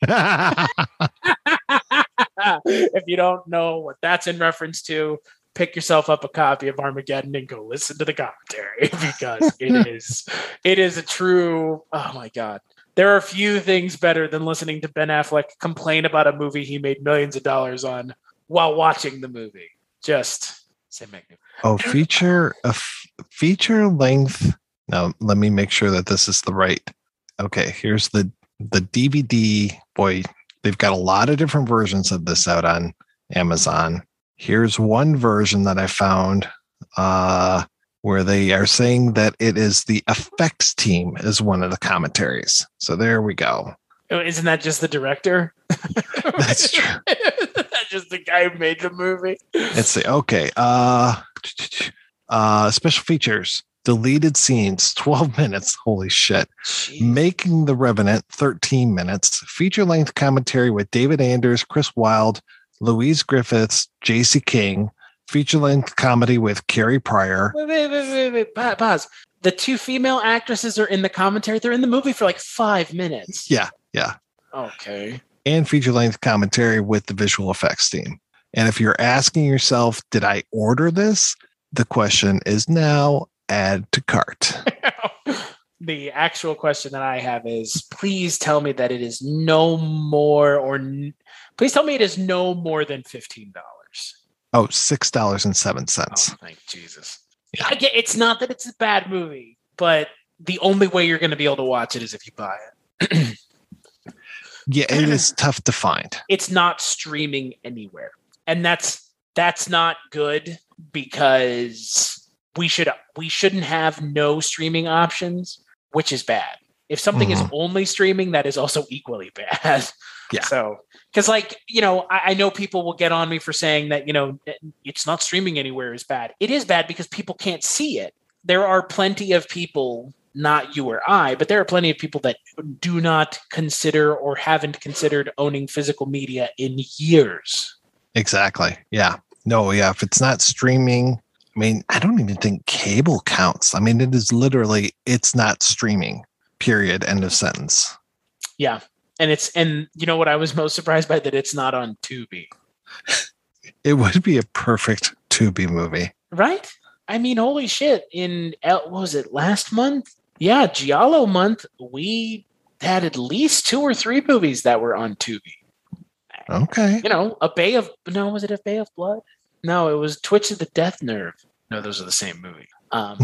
If you don't know what that's in reference to, pick yourself up a copy of Armageddon and go listen to the commentary because it is it is a true, oh my God. There are few things better than listening to Ben Affleck complain about a movie he made millions of dollars on while watching the movie. Just say Magnificent. Oh, feature a f- feature length. Now let me make sure that this is the right. Okay, here's the the D V D. Boy, they've got a lot of different versions of this out on Amazon. Here's one version that I found uh, where they are saying that it is the effects team is one of the commentaries. So there we go. Oh, isn't that just the director? That's true. That's just the guy who made the movie. Let's see. Okay. Uh, uh, special features. Deleted scenes, twelve minutes. Holy shit. Jeez. Making the Revenant, thirteen minutes. Feature-length commentary with David Anders, Chris Wilde, Louise Griffiths, J C King, feature-length comedy with Carrie Pryor. Wait, wait, wait, wait, wait, pause. The two female actresses are in the commentary. They're in the movie for like five minutes. Yeah, yeah. Okay. And feature-length commentary with the visual effects team. And if you're asking yourself, did I order this? The question is now add to cart. The actual question that I have is, please tell me that it is no more or n- please tell me it is no more than fifteen dollars. Oh, six dollars and seven cents. Oh, thank Jesus. Yeah. I get, it's not that it's a bad movie, but the only way you're going to be able to watch it is if you buy it. Yeah, it is tough to find. It's not streaming anywhere. And that's that's not good because we should we shouldn't have no streaming options, which is bad. If something mm-hmm. is only streaming, that is also equally bad. Yeah. So, because like, you know, I, I know people will get on me for saying that, you know, it's not streaming anywhere is bad. It is bad because people can't see it. There are plenty of people not you or I, but there are plenty of people that do not consider or haven't considered owning physical media in years. Exactly. Yeah. No, yeah. If it's not streaming, I mean, I don't even think cable counts. I mean, it is literally, it's not streaming, period. End of sentence. Yeah. And it's, and you know what I was most surprised by? That it's not on Tubi. It would be a perfect Tubi movie. Right? I mean, holy shit. In, what was it, last month? Yeah, Giallo month, we had at least two or three movies that were on Tubi. Okay. You know, A Bay of, no, was it A Bay of Blood? No, it was Twitch of the Death Nerve. No, those are the same movie. Um,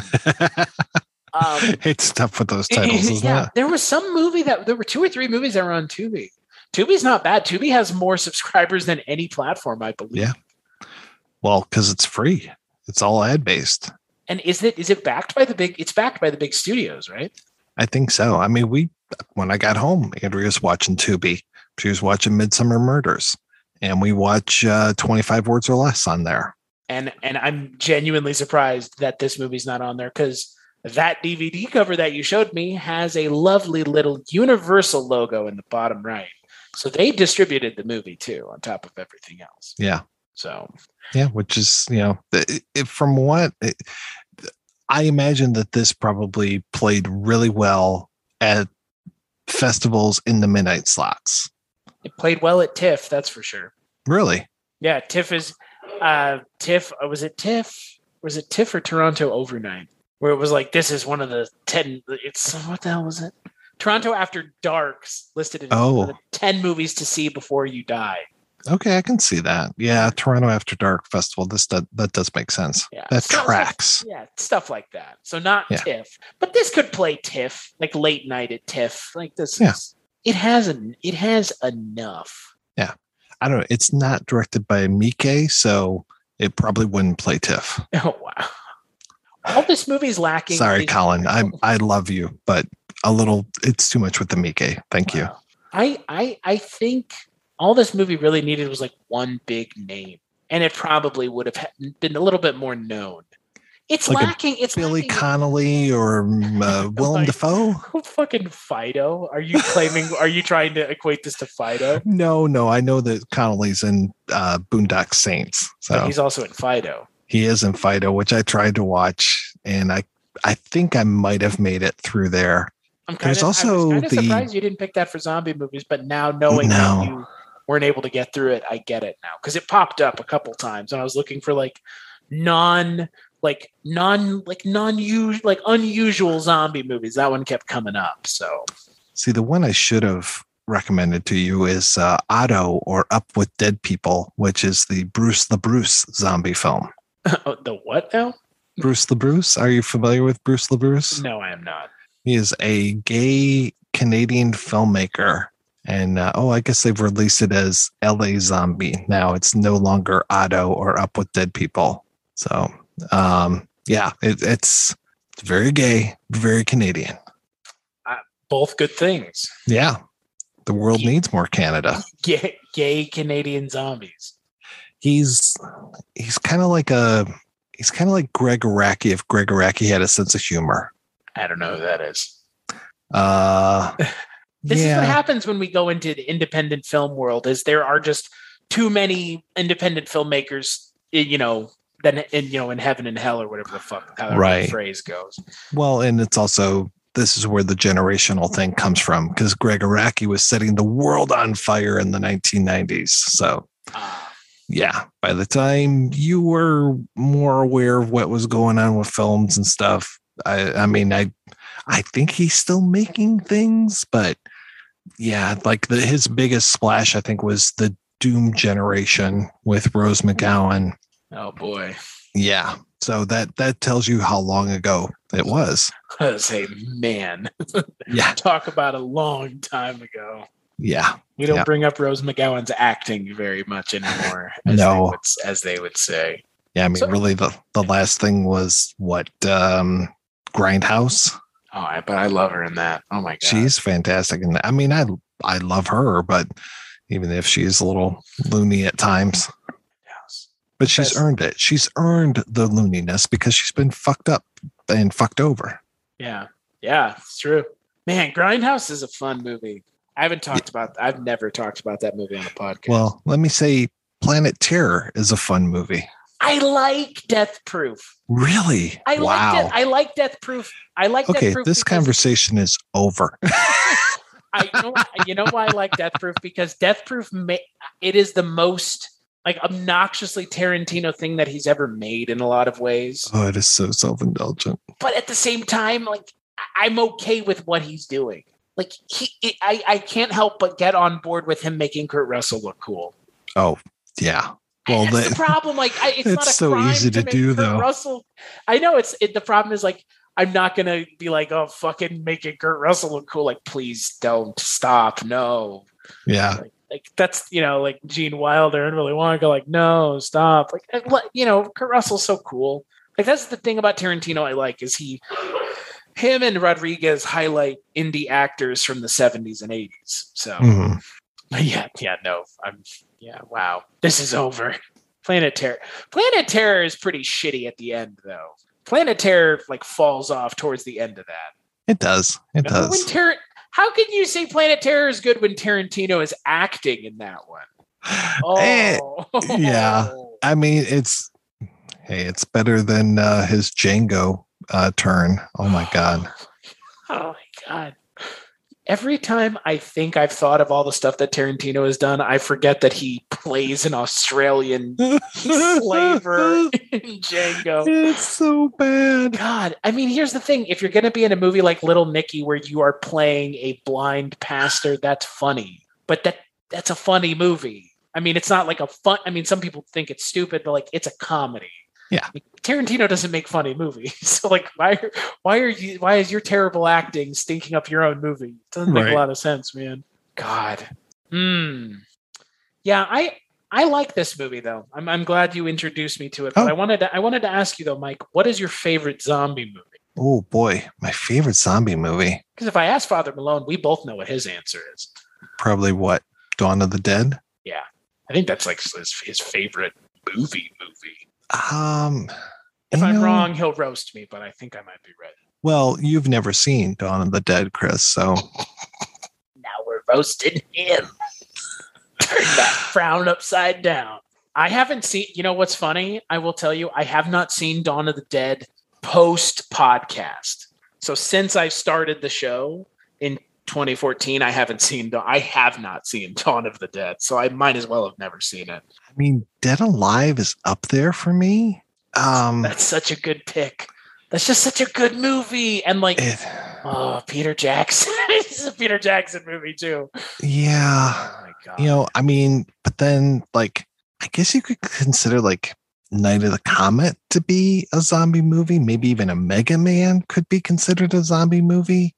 um, it's tough with those titles, isn't yeah, it? there was some movie that, there were two or three movies that were on Tubi. Tubi's not bad. Tubi has more subscribers than any platform, I believe. Yeah. Well, because it's free. It's all ad-based. And is it is it backed by the big, it's backed by the big studios, right? I think so. I mean, we, when I got home, Andrea's watching Tubi. She was watching Midsummer Murders, and we watch uh, twenty-five Words or Less on there. And and I'm genuinely surprised that this movie's not on there, because that D V D cover that you showed me has a lovely little Universal logo in the bottom right. So they distributed the movie too, on top of everything else. Yeah. So, yeah, which is, you know, it, it, from what it, I imagine that this probably played really well at festivals in the midnight slots. It played well at TIFF, that's for sure. Really? Yeah, TIFF is uh TIFF. Was it TIFF? Was it TIFF or Toronto Overnight? Where it was like, this is one of the ten. It's what the hell was it? Toronto After Dark listed in oh. the ten movies to see before you die. Okay, I can see that. Yeah, Toronto After Dark Festival. This that, that does make sense. Yeah, that stuff, tracks. Stuff, yeah, stuff like that. So not yeah. TIFF, but this could play TIFF, like late night at TIFF. Like this yeah. is. It has an. It has enough. Yeah, I don't know. It's not directed by Miike, so it probably wouldn't play TIFF. Oh wow! All this movie's lacking. Sorry, is- Colin. I I love you, but a little. It's too much with the Miike. Thank wow. you. I I I think. All this movie really needed was like one big name, and it probably would have been a little bit more known. It's like lacking. It's Billy lacking. Connolly or uh, Willem like, Dafoe. Fucking Fido. Are you claiming? Are you trying to equate this to Fido? No, no. I know that Connolly's in uh, Boondock Saints, so but he's also in Fido. He is in Fido, which I tried to watch, and I I think I might have made it through there. I'm kind There's of also kind of the, surprised you didn't pick that for zombie movies, but now knowing no. that you weren't able to get through it, I get it now, because it popped up a couple times and I was looking for like non like non like non usual like unusual zombie movies. That one kept coming up. So see, the one I should have recommended to you is uh, Otto or Up with Dead People, which is the Bruce the Bruce zombie film. The what now? Bruce the Bruce. Are you familiar with Bruce the Bruce? No, I am not. He is a gay Canadian filmmaker. And, uh, oh, I guess they've released it as L A Zombie. Now it's no longer Otto or Up with Dead People. So, um, yeah, it, it's, it's very gay, very Canadian. Uh, both good things. Yeah. The world gay, needs more Canada. Gay, gay Canadian zombies. He's, he's kind of like a, he's kind of like Greg Araki if Greg Araki had a sense of humor. I don't know who that is. Uh, This yeah. is what happens when we go into the independent film world, is there are just too many independent filmmakers, you know, then in, you know, in heaven and hell or whatever the fuck how right. the phrase goes. Well, and it's also, this is where the generational thing comes from, because Greg Araki was setting the world on fire in the nineteen nineties. So uh, yeah, by the time you were more aware of what was going on with films and stuff, I, I mean, I, I think he's still making things, but yeah, like the, his biggest splash, I think, was the Doom Generation with Rose McGowan. Oh boy. Yeah. So that, that tells you how long ago it was. I say, man, yeah. Talk about a long time ago. Yeah. We don't yeah. bring up Rose McGowan's acting very much anymore. As no. They would, as they would say. Yeah. I mean, so, really the, the last thing was what, um, Grindhouse. Oh, I, but I love her in that. Oh my God. She's fantastic. And I mean, I, I love her, but even if she's a little loony at times, yes. but she's That's, earned it. She's earned the looniness because she's been fucked up and fucked over. Yeah. Yeah, it's true. Man, Grindhouse is a fun movie. I haven't talked about. I've never talked about that movie on a podcast. Well, let me say, Planet Terror is a fun movie. I like Death Proof. Really? I wow. like De- I like Death Proof. I like okay, Death Proof. This because- conversation is over. I you know, you know why I like Death Proof? Because Death Proof ma- it is the most like obnoxiously Tarantino thing that he's ever made in a lot of ways. Oh, it is so self-indulgent. But at the same time, like I- I'm okay with what he's doing. Like he, it, I, I can't help but get on board with him making Kurt Russell look cool. Oh, yeah. Well, and that's that, the problem. Like, I, it's, it's not a so crime easy to, to do, Kurt though. Russell. I know it's it, the problem is like I'm not gonna be like, oh, fucking making Kurt Russell look cool. Like, please don't stop. No. Yeah. Like, like that's you know like Gene Wilder and Willy Wonka. Like, no, stop. Like, you know, Kurt Russell's so cool. Like, that's the thing about Tarantino I like is he. Him and Rodriguez highlight indie actors from the seventies and eighties. So, mm-hmm. yeah, yeah, no, I'm, yeah, wow, this is over. Planet Terror. Planet Terror is pretty shitty at the end, though. Planet Terror like falls off towards the end of that. It does. It Remember does. When Tar- How can you say Planet Terror is good when Tarantino is acting in that one? Oh, Eh, yeah. I mean, it's hey, it's better than uh, his Django. Uh, turn. Oh my god. Oh my god. Every time I think I've thought of all the stuff that Tarantino has done, I forget that he plays an Australian slaver in Django. It's so bad. God, I mean, here's the thing. If you're going to be in a movie like Little Nicky where you are playing a blind pastor, that's funny. But that that's a funny movie. I mean, it's not like a fun... I mean, some people think it's stupid, but like, it's a comedy. Yeah. Tarantino doesn't make funny movies. So like why why are you why is your terrible acting stinking up your own movie? It doesn't make right. a lot of sense, man. God. Hmm. Yeah, I I like this movie though. I'm I'm glad you introduced me to it. But Oh. I wanted to I wanted to ask you though, Mike, what is your favorite zombie movie? Oh boy, my favorite zombie movie. Because if I ask Father Malone, we both know what his answer is. Probably what? Dawn of the Dead? Yeah. I think that's like his, his favorite movie movie. Um If you I'm know, wrong, he'll roast me, but I think I might be right. Well, you've never seen Dawn of the Dead, Chris, so Now we're roasting him. Turn that frown upside down. I haven't seen, you know what's funny? I will tell you, I have not seen Dawn of the Dead post podcast. So since I started the show in twenty fourteen, I haven't seen, I have not seen Dawn of the Dead. So I might as well have never seen it. I mean, Dead Alive is up there for me. Um That's such a good pick. That's just such a good movie. And like, it, oh, Peter Jackson. This is a Peter Jackson movie too. yeah. Oh my God. You know, I mean, but then like I guess you could consider like Night of the Comet to be a zombie movie. Maybe even a Mega Man could be considered a zombie movie.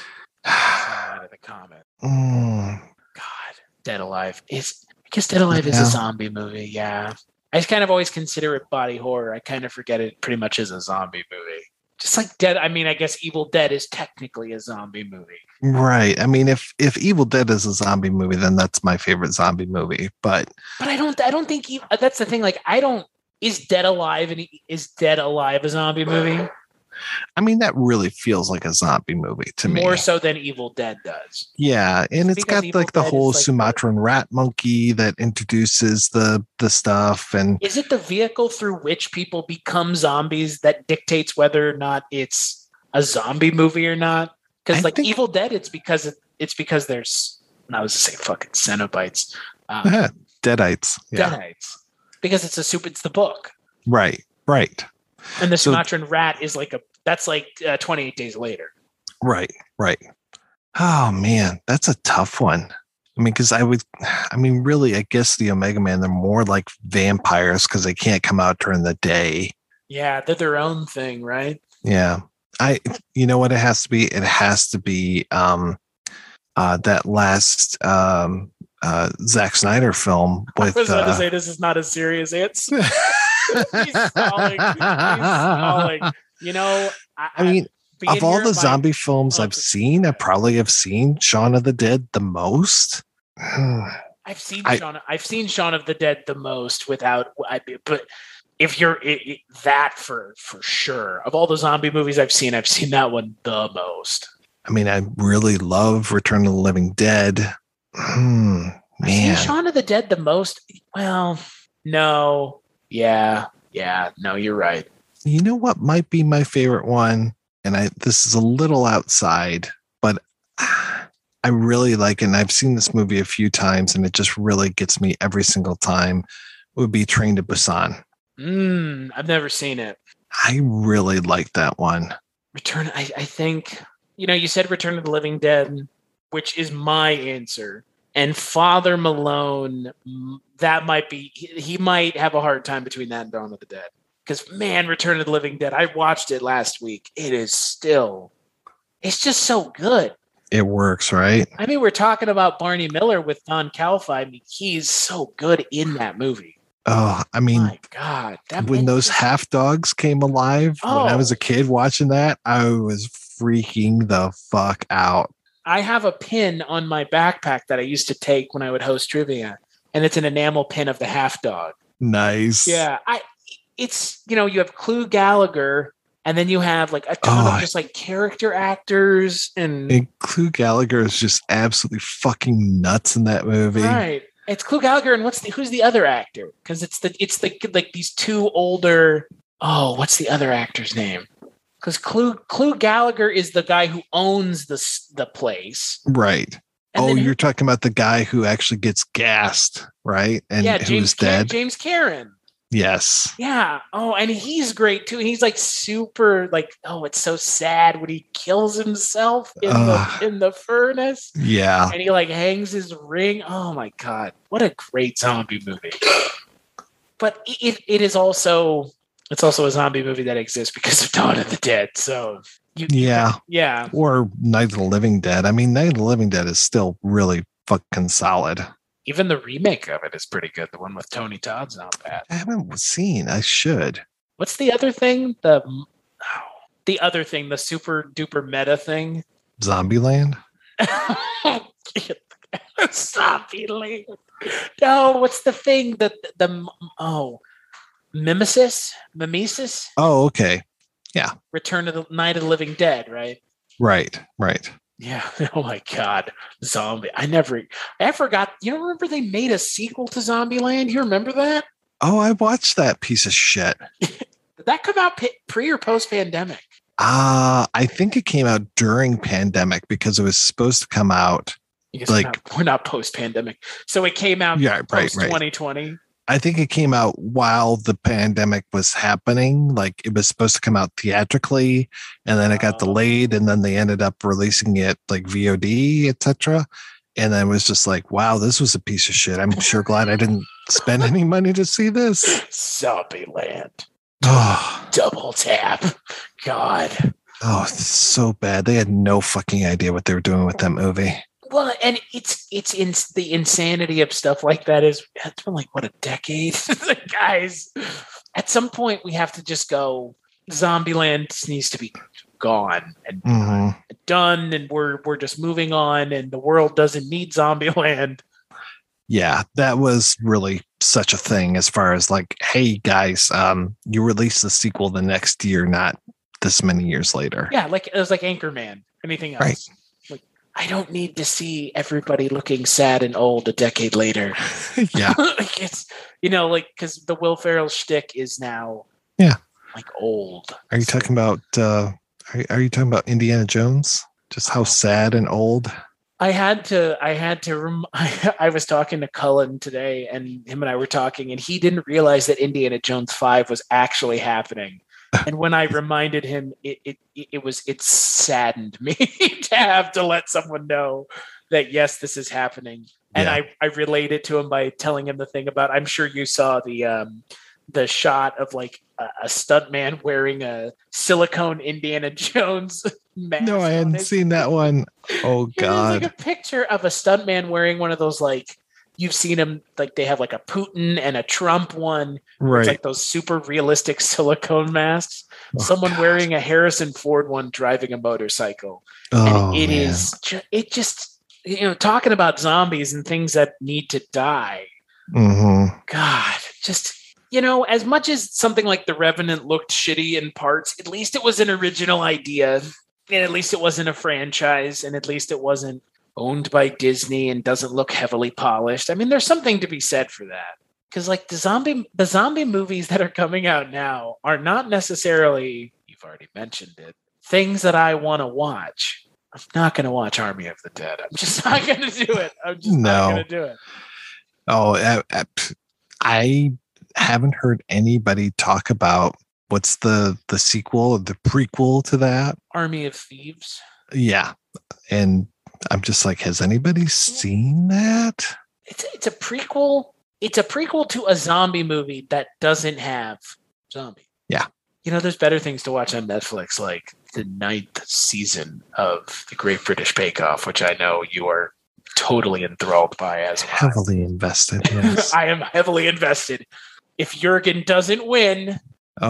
Night of the Comet. Mm, God, Dead Alive is. I guess Dead Alive is Yeah. a zombie movie. Yeah, I just kind of always consider it body horror. I kind of forget it pretty much is a zombie movie. Just like Dead. I mean, I guess Evil Dead is technically a zombie movie. right. I mean, if if Evil Dead is a zombie movie, then that's my favorite zombie movie. But But I don't. I don't think Ev- that's the thing. Like, I don't. Is Dead Alive and is Dead Alive a zombie movie? I mean, that really feels like a zombie movie to me. More so than Evil Dead does. Yeah, and it's Because got Evil like the Dead whole is like the- Sumatran rat monkey that introduces the the stuff, and Is it the vehicle through which people become zombies that dictates whether or not it's a zombie movie or not? Because I like think- Evil Dead, it's because it, it's because there's I was to say fucking Cenobites, um, Deadites. Yeah, Deadites, because it's a soup. It's the book, right, right, and the So- Sumatran rat is like a that's like uh, twenty-eight days later. right, right. Oh man, that's a tough one. I mean, because I would, I mean, really, I guess the Omega Man, they're more like vampires because they can't come out during the day. Yeah, they're their own thing, right? Yeah. I, you know what it has to be? It has to be um, uh, that last um, uh, Zack Snyder film with. I was about to uh, say this is not as serious. It's he's stalling. He's stalling. You know, I, I mean, being of all here the at my- zombie films Oh, I've seen, I probably have seen Shaun of the Dead the most. I've seen I- Shaun. I've seen Shaun of the Dead the most without. I, but if you're it, it, that for for sure. Of all the zombie movies I've seen, I've seen that one the most. I mean, I really love Return of the Living Dead. Hmm, I've seen man. Shaun of the Dead the most. Well, no. Yeah. Yeah. No, you're right. You know what might be my favorite one? And I this is a little outside, but I really like it. And I've seen this movie a few times, and it just really gets me every single time. It would be Train to Busan. Mm, I've never seen it. I really like that one. Return, I, I think, you know, you said Return of the Living Dead, which is my answer. And Father Malone, that might be, he, he might have a hard time between that and Dawn of the Dead. Because, man, Return of the Living Dead, I watched it last week. It is still, it's just so good. It works, right? I mean, we're talking about Barney Miller with Don Calfa. I mean, he's so good in that movie. Oh, I mean, my God. That when those half dogs came alive, oh. when I was a kid watching that, I was freaking the fuck out. I have a pin on my backpack that I used to take when I would host trivia, and it's an enamel pin of the half dog. Nice. Yeah. I, it's, you know, you have Clu Gallagher, and then you have like a ton oh, of just like character actors. And, and Clu Gallagher is just absolutely fucking nuts in that movie. Right. It's Clu Gallagher, and what's the who's the other actor? Because it's the it's the like these two older. Oh, what's the other actor's name? Because Clu Clu Gallagher is the guy who owns the the place, right? And oh, then, you're talking about the guy who actually gets gassed, right? And yeah, who's James dead? James Karen. Yes. Yeah. Oh, and he's great too. He's like super like, oh, it's so sad when he kills himself in uh, the in the furnace. Yeah. And he like hangs his ring. Oh my God. What a great zombie movie. But it, it is also it's also a zombie movie that exists because of Dawn of the Dead. So you, yeah. Yeah. Or Night of the Living Dead. I mean, Night of the Living Dead is still really fucking solid. Even the remake of it is pretty good. The one with Tony Todd's not bad. I haven't seen. I should. What's the other thing? The oh, the other thing, the super duper meta thing. Zombieland? Zombieland. No, what's the thing that the, the oh Mimesis? Mimesis? Oh, okay. Yeah. Return of the Night of the Living Dead, right? Right, right. Yeah. Oh my God. Zombie. I never, I forgot. You don't remember they made a sequel to Zombieland? You remember that? Oh, I watched that piece of shit. Did that come out pre or post pandemic? Uh, I think it came out during pandemic because it was supposed to come out. Like we're not, we're not post pandemic. So it came out yeah, right, post right. twenty twenty. I think it came out while the pandemic was happening. Like it was supposed to come out theatrically, and then it got oh. delayed, and then they ended up releasing it like V O D, et cetera. And I was just like, wow, this was a piece of shit. I'm sure glad I didn't spend any money to see this. Zombieland. Oh. Double tap. God. Oh, it's so bad. They had no fucking idea what they were doing with that movie. Well, and it's it's in the insanity of stuff like that is it's been like what a decade, guys. At some point, we have to just go. Zombieland needs to be gone and mm-hmm. done, and we're we're just moving on, and the world doesn't need Zombieland. Yeah, that was really such a thing. As far as like, hey guys, um, you release the sequel the next year, not this many years later. Yeah, like it was like Anchorman. Anything else? Right. I don't need to see everybody looking sad and old a decade later. Yeah. Like it's, you know, like, because the Will Ferrell shtick is now yeah, like old. Are you so. talking about, uh, are, are you talking about Indiana Jones? Just how sad and old? I had to, I had to, rem- I, I was talking to Cullen today, and him and I were talking, and he didn't realize that Indiana Jones five was actually happening. And when I reminded him, it, it it was it saddened me to have to let someone know that yes, this is happening. And yeah. I, I relayed it to him by telling him the thing about. I'm sure you saw the um, the shot of like a, a stuntman wearing a silicone Indiana Jones mask. No, I hadn't seen that one. Oh God! There's like a picture of a stuntman wearing one of those like. You've seen them, like they have like a Putin and a Trump one. Right. It's like those super realistic silicone masks. Oh, Someone God. wearing a Harrison Ford one driving a motorcycle. Oh, and it man. is, ju- it just, you know, talking about zombies and things that need to die. Mm-hmm. God, just, you know, as much as something like The Revenant looked shitty in parts, at least it was an original idea, and at least it wasn't a franchise, and at least it wasn't owned by Disney and doesn't look heavily polished. I mean, there's something to be said for that. Because like the zombie the zombie movies that are coming out now are not necessarily, you've already mentioned it, things that I want to watch. I'm not going to watch Army of the Dead. I'm just not going to do it. I'm just No. not going to do it. Oh, I, I, I haven't heard anybody talk about what's the the sequel or the prequel to that. Army of Thieves. Yeah, and I'm just like, has anybody seen that? It's it's a prequel. It's a prequel to a zombie movie that doesn't have zombie. Yeah. You know, there's better things to watch on Netflix, like the ninth season of The Great British Bake Off, which I know you are totally enthralled by as well. Heavily invested, yes. I am heavily invested. If Jurgen doesn't win,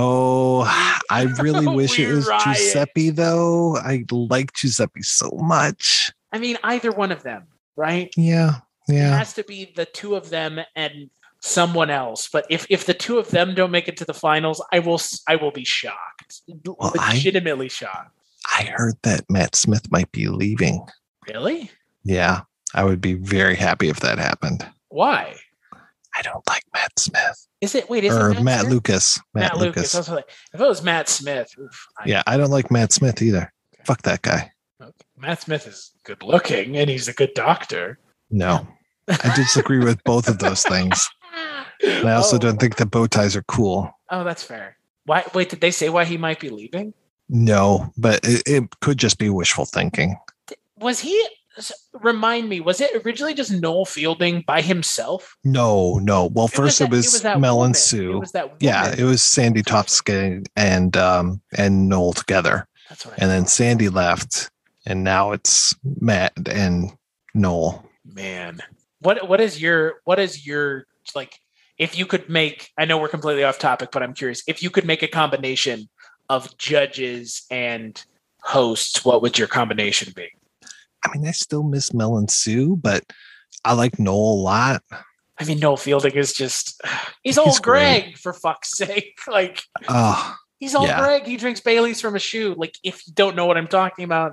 Oh, I really wish it We was riot. Giuseppe, though. I like Giuseppe so much. I mean, either one of them, right? Yeah, It yeah. has to be the two of them and someone else. But if, if the two of them don't make it to the finals, I will I will be shocked. Well, I- Legitimately shocked. I heard that Matt Smith might be leaving. Really? Yeah, I would be very happy if that happened. Why? I don't like Matt Smith. Is it wait, is or it Matt, Matt Smith? Lucas. Matt, Matt Lucas. Lucas. I was like, if it was Matt Smith, oof, I- Yeah, I don't like Matt Smith either. Fuck that guy. okay. Matt Smith is good looking and he's a good doctor. No, I disagree with both of those things. And I also oh. don't think the bow ties are cool. Oh, that's fair. Why? Wait, did they say why he might be leaving? No, but it, it could just be wishful thinking. Was he? Remind me. Was it originally just Noel Fielding by himself? No, no. Well, first it that- was, that Mel woman. and Sue. It was that woman. Yeah, it was Sandy Topsky and um and Noel together. That's what I And then Sandy left, and now it's Matt and Noel. Man, what what is your what is your like? If you could make, I know we're completely off topic, but I'm curious. If you could make a combination of judges and hosts, what would your combination be? I mean, I still miss Mel and Sue, but I like Noel a lot. I mean, Noel Fielding is just, he's old He's great. Greg, for fuck's sake. Like, Oh, he's old Yeah. Greg. He drinks Bailey's from a shoe. Like, if you don't know what I'm talking about,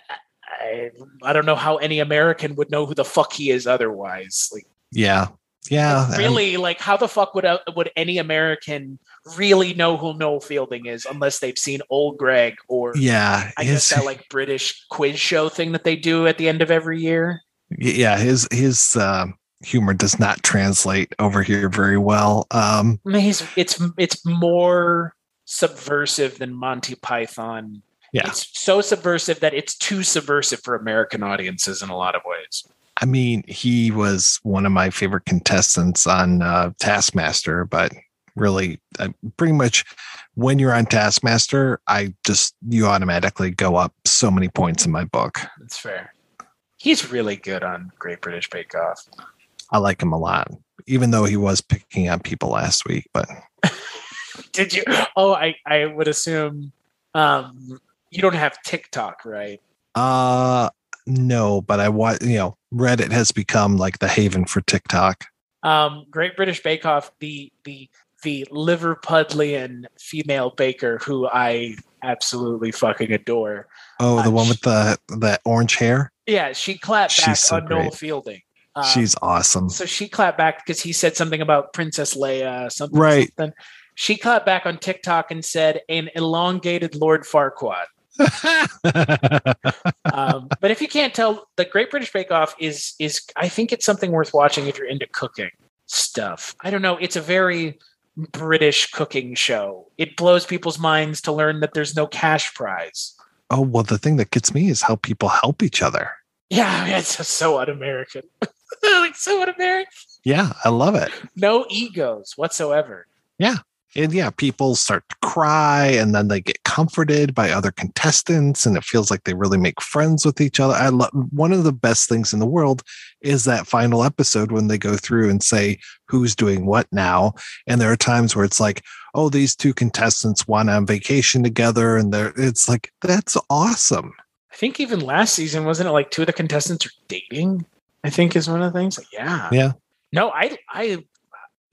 I, I don't know how any American would know who the fuck he is otherwise. Like, yeah. Yeah. like, really, like, how the fuck would a, would any American really know who Noel Fielding is unless they've seen Old Greg or Yeah. I his, guess that like British quiz show thing that they do at the end of every year. yeah. His, his, um, humor does not translate over here very well. Um, I mean, he's it's it's more subversive than Monty Python. Yeah. It's so subversive that it's too subversive for American audiences in a lot of ways. I mean, he was one of my favorite contestants on uh, Taskmaster, but really, I, pretty much when you're on Taskmaster, I just, you automatically go up so many points in my book. That's fair. He's really good on Great British Bake Off. I like him a lot, even though he was picking on people last week. But Did you? Oh, I, I would assume um, you don't have TikTok, right? uh, no, but I want, you know, Reddit has become like the haven for TikTok. Um, Great British Bake Off, the the the Liverpudlian female baker who I absolutely fucking adore. Oh, the Uh, one she- with the the orange hair. Yeah, she clapped back She's so on Noel great. Fielding. Um, She's awesome. so she clapped back because he said something about Princess Leia, something, Right. something. She clapped back on TikTok and said, "An elongated Lord Farquaad." Um, but if you can't tell, the Great British Bake Off is is I think it's something worth watching if you're into cooking stuff. I don't know. It's a very British cooking show. It blows people's minds to learn that there's no cash prize. Oh, well, the thing that gets me is how people help each other. Yeah, it's just so un-American. Like so un-American. Yeah, I love it. No egos whatsoever. And yeah, people start to cry and then they get comforted by other contestants and it feels like they really make friends with each other. I love one of the best things in the world is that final episode when they go through and say who's doing what now. And there are times where it's like, oh, these two contestants went on vacation together and they're it's like, that's awesome. I think even last season, wasn't it like two of the contestants are dating? I think is one of the things. Like, yeah. Yeah. No, I I it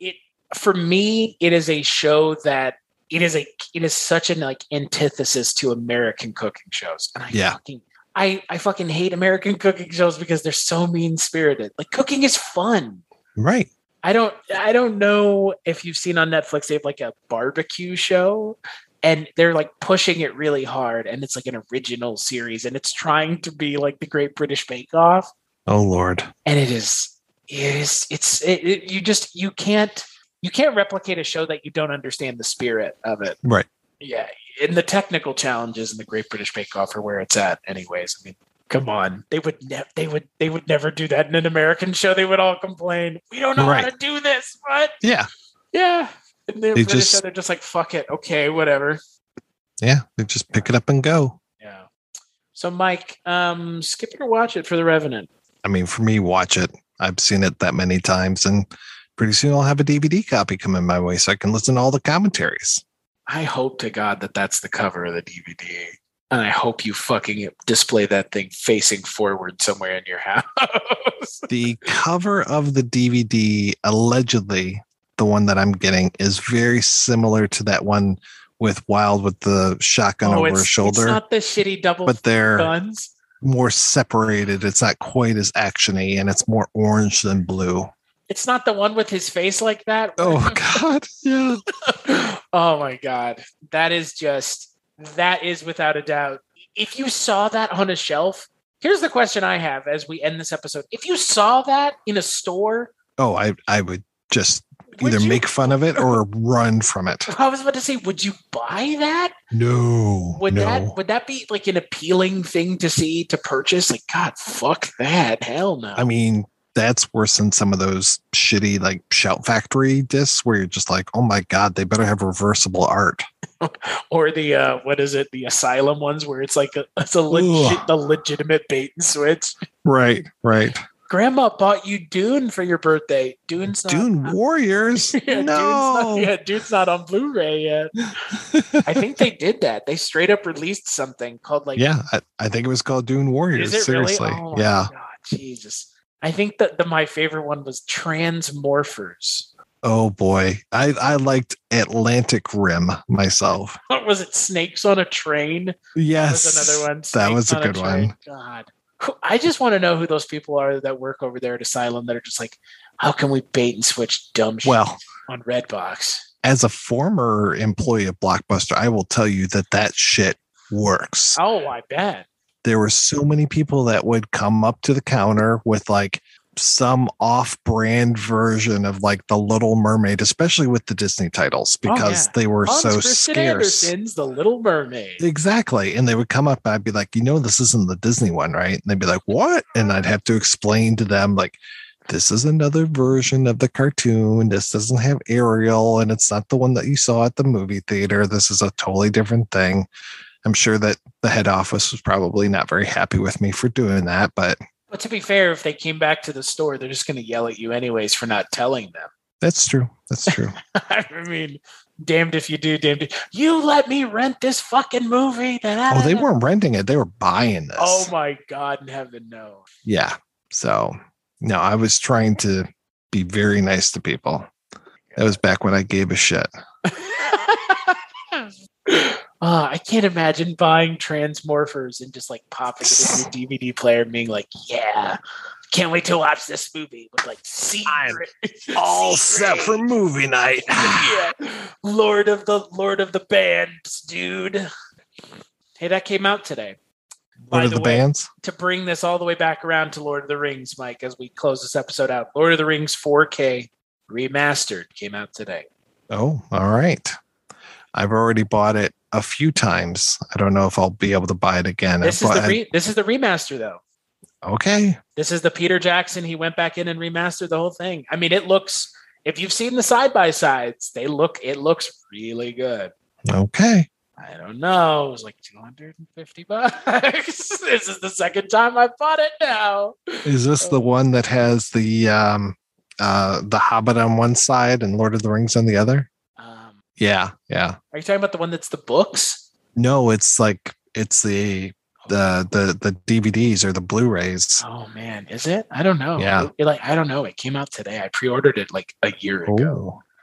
for me, it is a show that it is a it is such an like antithesis to American cooking shows. And I Yeah. fucking I, I fucking hate American cooking shows because they're so mean spirited. Like cooking is fun. Right. I don't I don't know if you've seen on Netflix, they have like a barbecue show and they're like pushing it really hard. And it's like an original series and it's trying to be like the Great British Bake Off. Oh, Lord. And it is, it is, it's, it, it, you just, you can't, you can't replicate a show that you don't understand the spirit of it. Right. Yeah. And the technical challenges in the Great British Bake Off are where it's at anyways. I mean, come on. They would never, they would, they would never do that in an American show. They would all complain. We don't know Right. how to do this. What? Yeah. Yeah. And the They British just- show, they're just like, fuck it. Okay, whatever. Yeah. They just pick it up and go. Yeah. So Mike, um, skip it or watch it for The Revenant. I mean, for me, watch it. I've seen it that many times, and pretty soon I'll have a D V D copy coming my way so I can listen to all the commentaries. I hope to God that that's the cover of the D V D. And I hope you fucking display that thing facing forward somewhere in your house. The cover of the D V D, allegedly, the one that I'm getting, is very similar to that one with Wild with the shotgun Oh, over it's, his shoulder, It's not the shitty double but they're guns. more separated. It's not quite as actiony, and it's more orange than blue. It's not the one with his face like that. Oh, God. Yeah. Oh, my God. That is just, that is without a doubt. If you saw that on a shelf, here's the question I have as we end this episode. If you saw that in a store, Oh, I, I would just Would either you- make fun of it or run from it. I was about to say, would you buy that? No. Would no. that would that be like an appealing thing to see, to purchase? Like, God, fuck that. Hell no. I mean, that's worse than some of those shitty like Shout Factory discs where you're just like, oh my God, they better have reversible art. Or the uh what is it? The Asylum ones where it's like a it's a legit Ugh. the legitimate bait and switch. Right, right. Grandma bought you Dune for your birthday. Dune's not Dune Warriors. yeah, no. Dune's not, yeah, Dune's not on Blu-ray yet. I think they did that. They straight up released something called like Yeah, I, I think it was called Dune Warriors. Is it Seriously. really? Oh my yeah. God, Jesus. I think that the my favorite one was Transmorphers. Oh boy. I, I liked Atlantic Rim myself. What was it? Snakes on a Train? Yes. That was another one. That was Snakes a on good Train. one. God. Who- I just want to know who those people are that work over there at Asylum that are just like, how can we bait and switch dumb shit Well, on Redbox? as a former employee of Blockbuster, I will tell you that that shit works. Oh, I bet. There were so many people that would come up to the counter with like some off-brand version of like the Little Mermaid, especially with the Disney titles, because Oh, yeah. they were Hans so Christian scarce. Andersen's The Little Mermaid. Exactly. And they would come up, I'd be like, you know, this isn't the Disney one, right? And they'd be like, what? And I'd have to explain to them, like, this is another version of the cartoon. This doesn't have Ariel, and it's not the one that you saw at the movie theater. This is a totally different thing. I'm sure that the head office was probably not very happy with me for doing that, but But to be fair, if they came back to the store, they're just going to yell at you anyways for not telling them. that's true. That's true. I mean, damned if you do, damned if you let me rent this fucking movie. Oh, they weren't renting it. They were buying this. Oh my God in heaven, no. Yeah. So, no, I was trying to be very nice to people. That was back when I gave a shit. Uh, I can't imagine buying Transmorphers and just like popping it in your D V D player and being like, yeah, can't wait to watch this movie with like secret. All set for movie night. yeah. Lord of the Lord of the Bands, dude. Hey, that came out today. What By are the, the way, bands? To bring this all the way back around to Lord of the Rings, Mike, as we close this episode out, Lord of the Rings four K remastered came out today. Oh, all right. I've already bought it a few times. I don't know if I'll be able to buy it again. This I is bought- the re- this is the remaster though. okay. This is the Peter Jackson. He went back in and remastered the whole thing. I mean, it looks. If you've seen the side by sides, they look. It looks really good. Okay. I don't know. It was like two hundred and fifty bucks. This is the second time I bought it now. Is this the one that has the um uh the Hobbit on one side and Lord of the Rings on the other? Um, Yeah, yeah. are you talking about the one that's the books? No, it's like it's the the the the D V Ds or the Blu-rays. Oh man, is it? I don't know. Yeah. It, like I don't know. It came out today. I pre-ordered it like a year ago. Oh,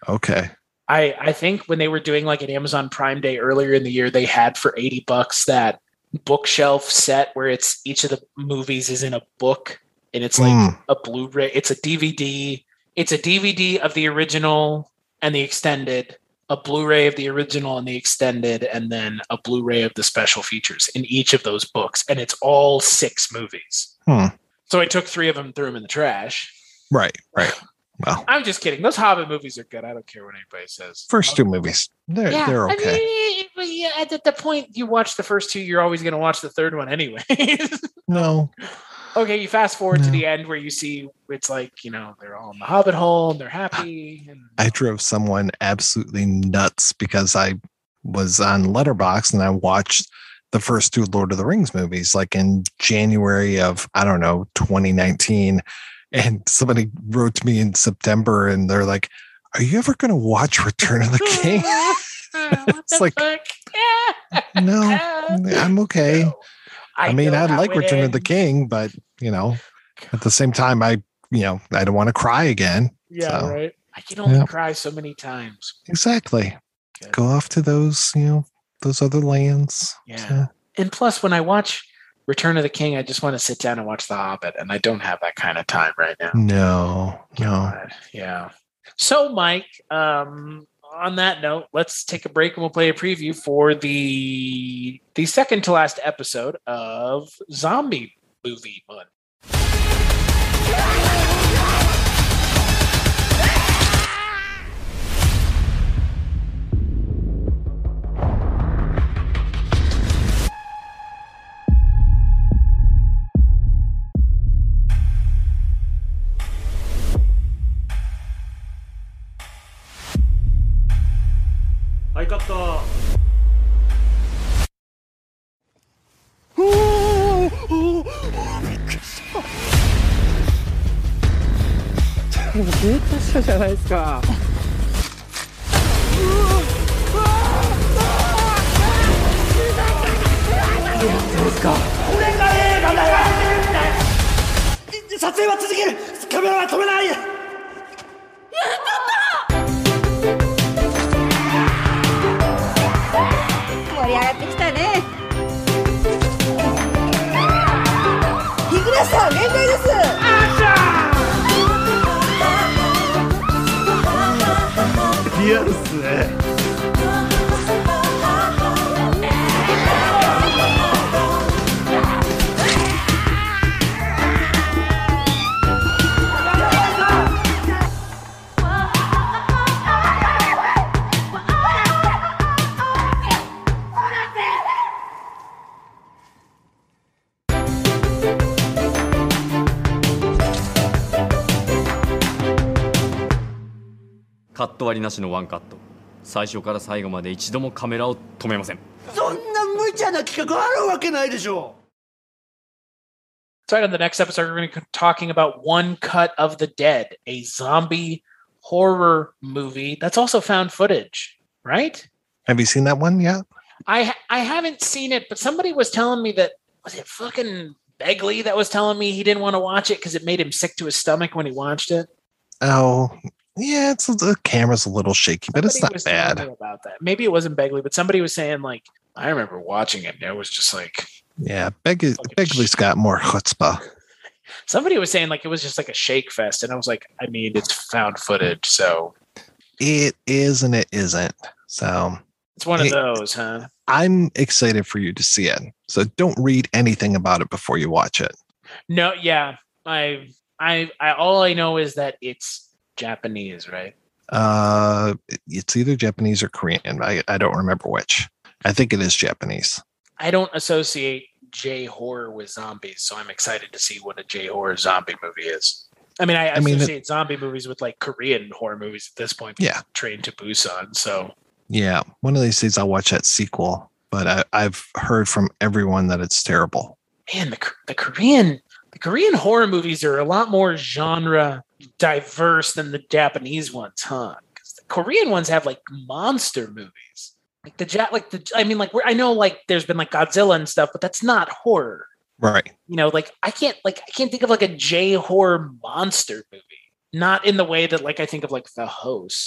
Okay. I I think when they were doing like an Amazon Prime Day earlier in the year, they had for eighty bucks that bookshelf set where it's each of the movies is in a book and it's like Mm. a Blu-ray. It's a D V D. It's a D V D of the original and the extended, a Blu-ray of the original and the extended, and then a Blu-ray of the special features in each of those books. And it's all six movies. Hmm. So I took three of them and threw them in the trash. Right, right. Well, I'm just kidding. Those Hobbit movies are good. I don't care what anybody says. first two movies, they're, Yeah, they're I okay. mean, but yeah, at the- the point you watch the first two, you're always going to watch the third one anyway. No. Okay, you fast forward to No. the end where you see it's like, you know, they're all in the Hobbit hole and they're happy. And I drove someone absolutely nuts because I was on Letterboxd and I watched the first two Lord of the Rings movies like in January of, I don't know, twenty nineteen. And somebody wrote to me in September and they're like, are you ever going to watch Return of the King? What It's the like, fuck? no, I'm okay. I, mean, know I how like it Return of the ends. King, but you know, at the same time, I, you know, I don't want to cry again. Yeah, So, right. I can only yeah. cry so many times. Exactly. Good. Go off to those, you know, those other lands. Yeah. So, And plus, when I watch Return of the King, I just want to sit down and watch The Hobbit, and I don't have that kind of time right now. no, no. God, yeah. So, Mike, um, on that note, let's take a break and we'll play a preview for the the second to last episode of Zombie Movie Month. はい、カット。 デートしたじゃないですか。 撮影は続ける。カメラは止めない。 盛り上がってきたね。日暮さん限界です。 リアルっすね。 カット割りなしのワンカット。最初から最後まで一度もカメラを止めません。 そんな無茶な企画あるわけないでしょ。 So, on the next episode, we're going to be talking about One Cut of the Dead, a zombie horror movie that's also found footage, right? Have you seen that one yet? I I haven't seen it, but somebody was telling me that, was it fucking Begley that was telling me he didn't want to watch it because it made him sick to his stomach when he watched it? Oh, yeah, it's the camera's a little shaky, but it's Somebody not was telling bad. me about that. Maybe it wasn't Begley, but somebody was saying, like, I remember watching it and it was just like, Yeah, Beg- Begley's got more chutzpah. somebody was saying like it was just like a shake fest. And I was like, I mean, it's found footage. So It is and it isn't. So it's one of it- those, huh? I'm excited for you to see it. So don't read anything about it before you watch it. No, yeah. I, I, I, all I know is that it's Japanese, right? Uh, it's either Japanese or Korean. I, I don't remember which. I think it is Japanese. I don't associate J horror with zombies, so I'm excited to see what a J horror zombie movie is. I mean, I, I mean, it- associate zombie movies with like Korean horror movies at this point. Yeah. Train to Busan. So Yeah, one of these days I'll watch that sequel, but I, I've heard from everyone that it's terrible. man, the the Korean the Korean horror movies are a lot more genre diverse than the Japanese ones, huh? Because the Korean ones have like monster movies, like the ja- like the I mean, like we're, I know like there's been like Godzilla and stuff, but that's not horror. Right. You know, like I can't like I can't think of like a J horror monster movie. Not in the way that like I think of like The Host.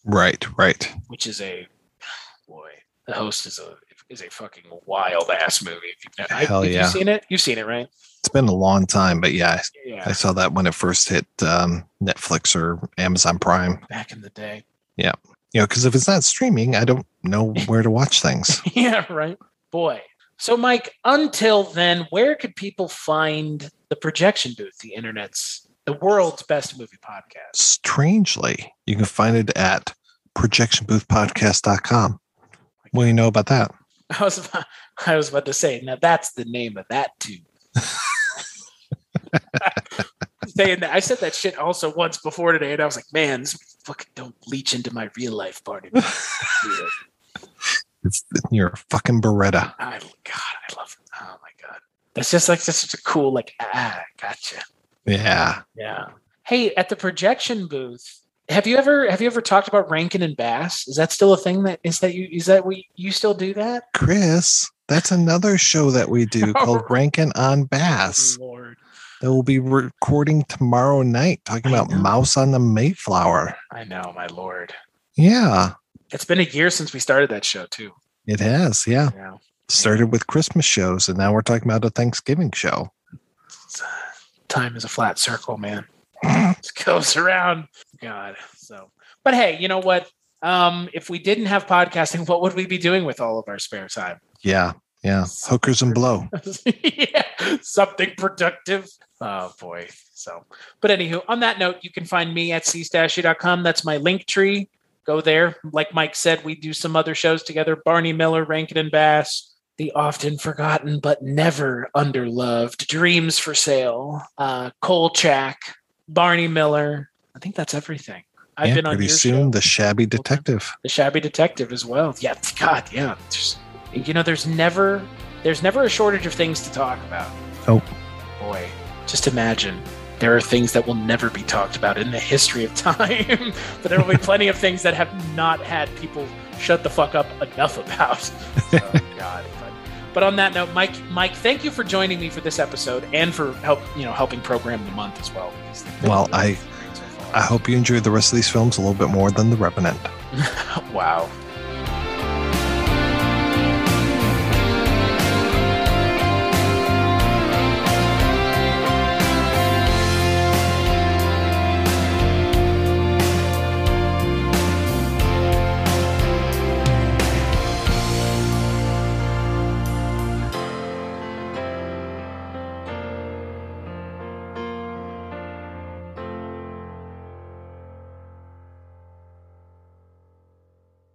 Right, right. Which is a boy. The Host is a is a fucking wild ass movie. If you've, I, Hell have yeah. you seen it? You've seen it, right? It's been a long time, but yeah, Yeah. I saw that when it first hit um, Netflix or Amazon Prime. Back in the day. Yeah. You know, because if it's not streaming, I don't know where to watch things. Yeah, right. Boy. So, Mike, until then, where could people find the Projection Booth, the internet's, the world's best movie podcast? Strangely, you can find it at projection booth podcast dot com. What do you know about that? I was about, I was about to say, now that's the name of that too. Saying that, I said that shit also once before today, and I was like, man, this fucking don't leach into my real life party. It's, you're a fucking Beretta. I, God, I love it. Oh my God. That's just like that's such a cool, like, ah, gotcha. Yeah. Yeah. Hey, at the Projection Booth, have you ever have you ever talked about Rankin and Bass? Is that still a thing? That is that you is that we you still do that? Chris, that's another show that we do called Rankin on Bass. Lord. That we'll be recording tomorrow night, talking I about know. Mouse on the Mayflower. I know, my Lord. Yeah, It's been a year since we started that show too. it has. Yeah. Yeah. Started with Christmas shows, and now we're talking about a Thanksgiving show. It's, uh, time is a flat circle, man. It goes around. God. So, but hey, you know what? Um, if we didn't have podcasting, what would we be doing with all of our spare time? Yeah. Yeah. Hookers and blow. Yeah, something productive. Oh boy. So, but anywho, on that note, you can find me at c stashy dot com. That's my link tree. Go there. Like Mike said, we do some other shows together. Barney Miller, Rankin and Bass, the often forgotten but never underloved Dreams for Sale, uh, Kolchak, Barney Miller. I think that's everything. I've Yeah, been on pretty your soon, show. The Shabby Detective. The Shabby Detective as well. Yeah, God, yeah. There's, you know, there's never there's never a shortage of things to talk about. Oh, Boy, just imagine there are things that will never be talked about in the history of time, but there will be plenty of things that have not had people shut the fuck up enough about. So, God. But, but on that note, Mike, Mike, thank you for joining me for this episode and for help, you know, helping program the month as well. because they've been well, really I great so far. I hope you enjoyed the rest of these films a little bit more than The Revenant. Wow.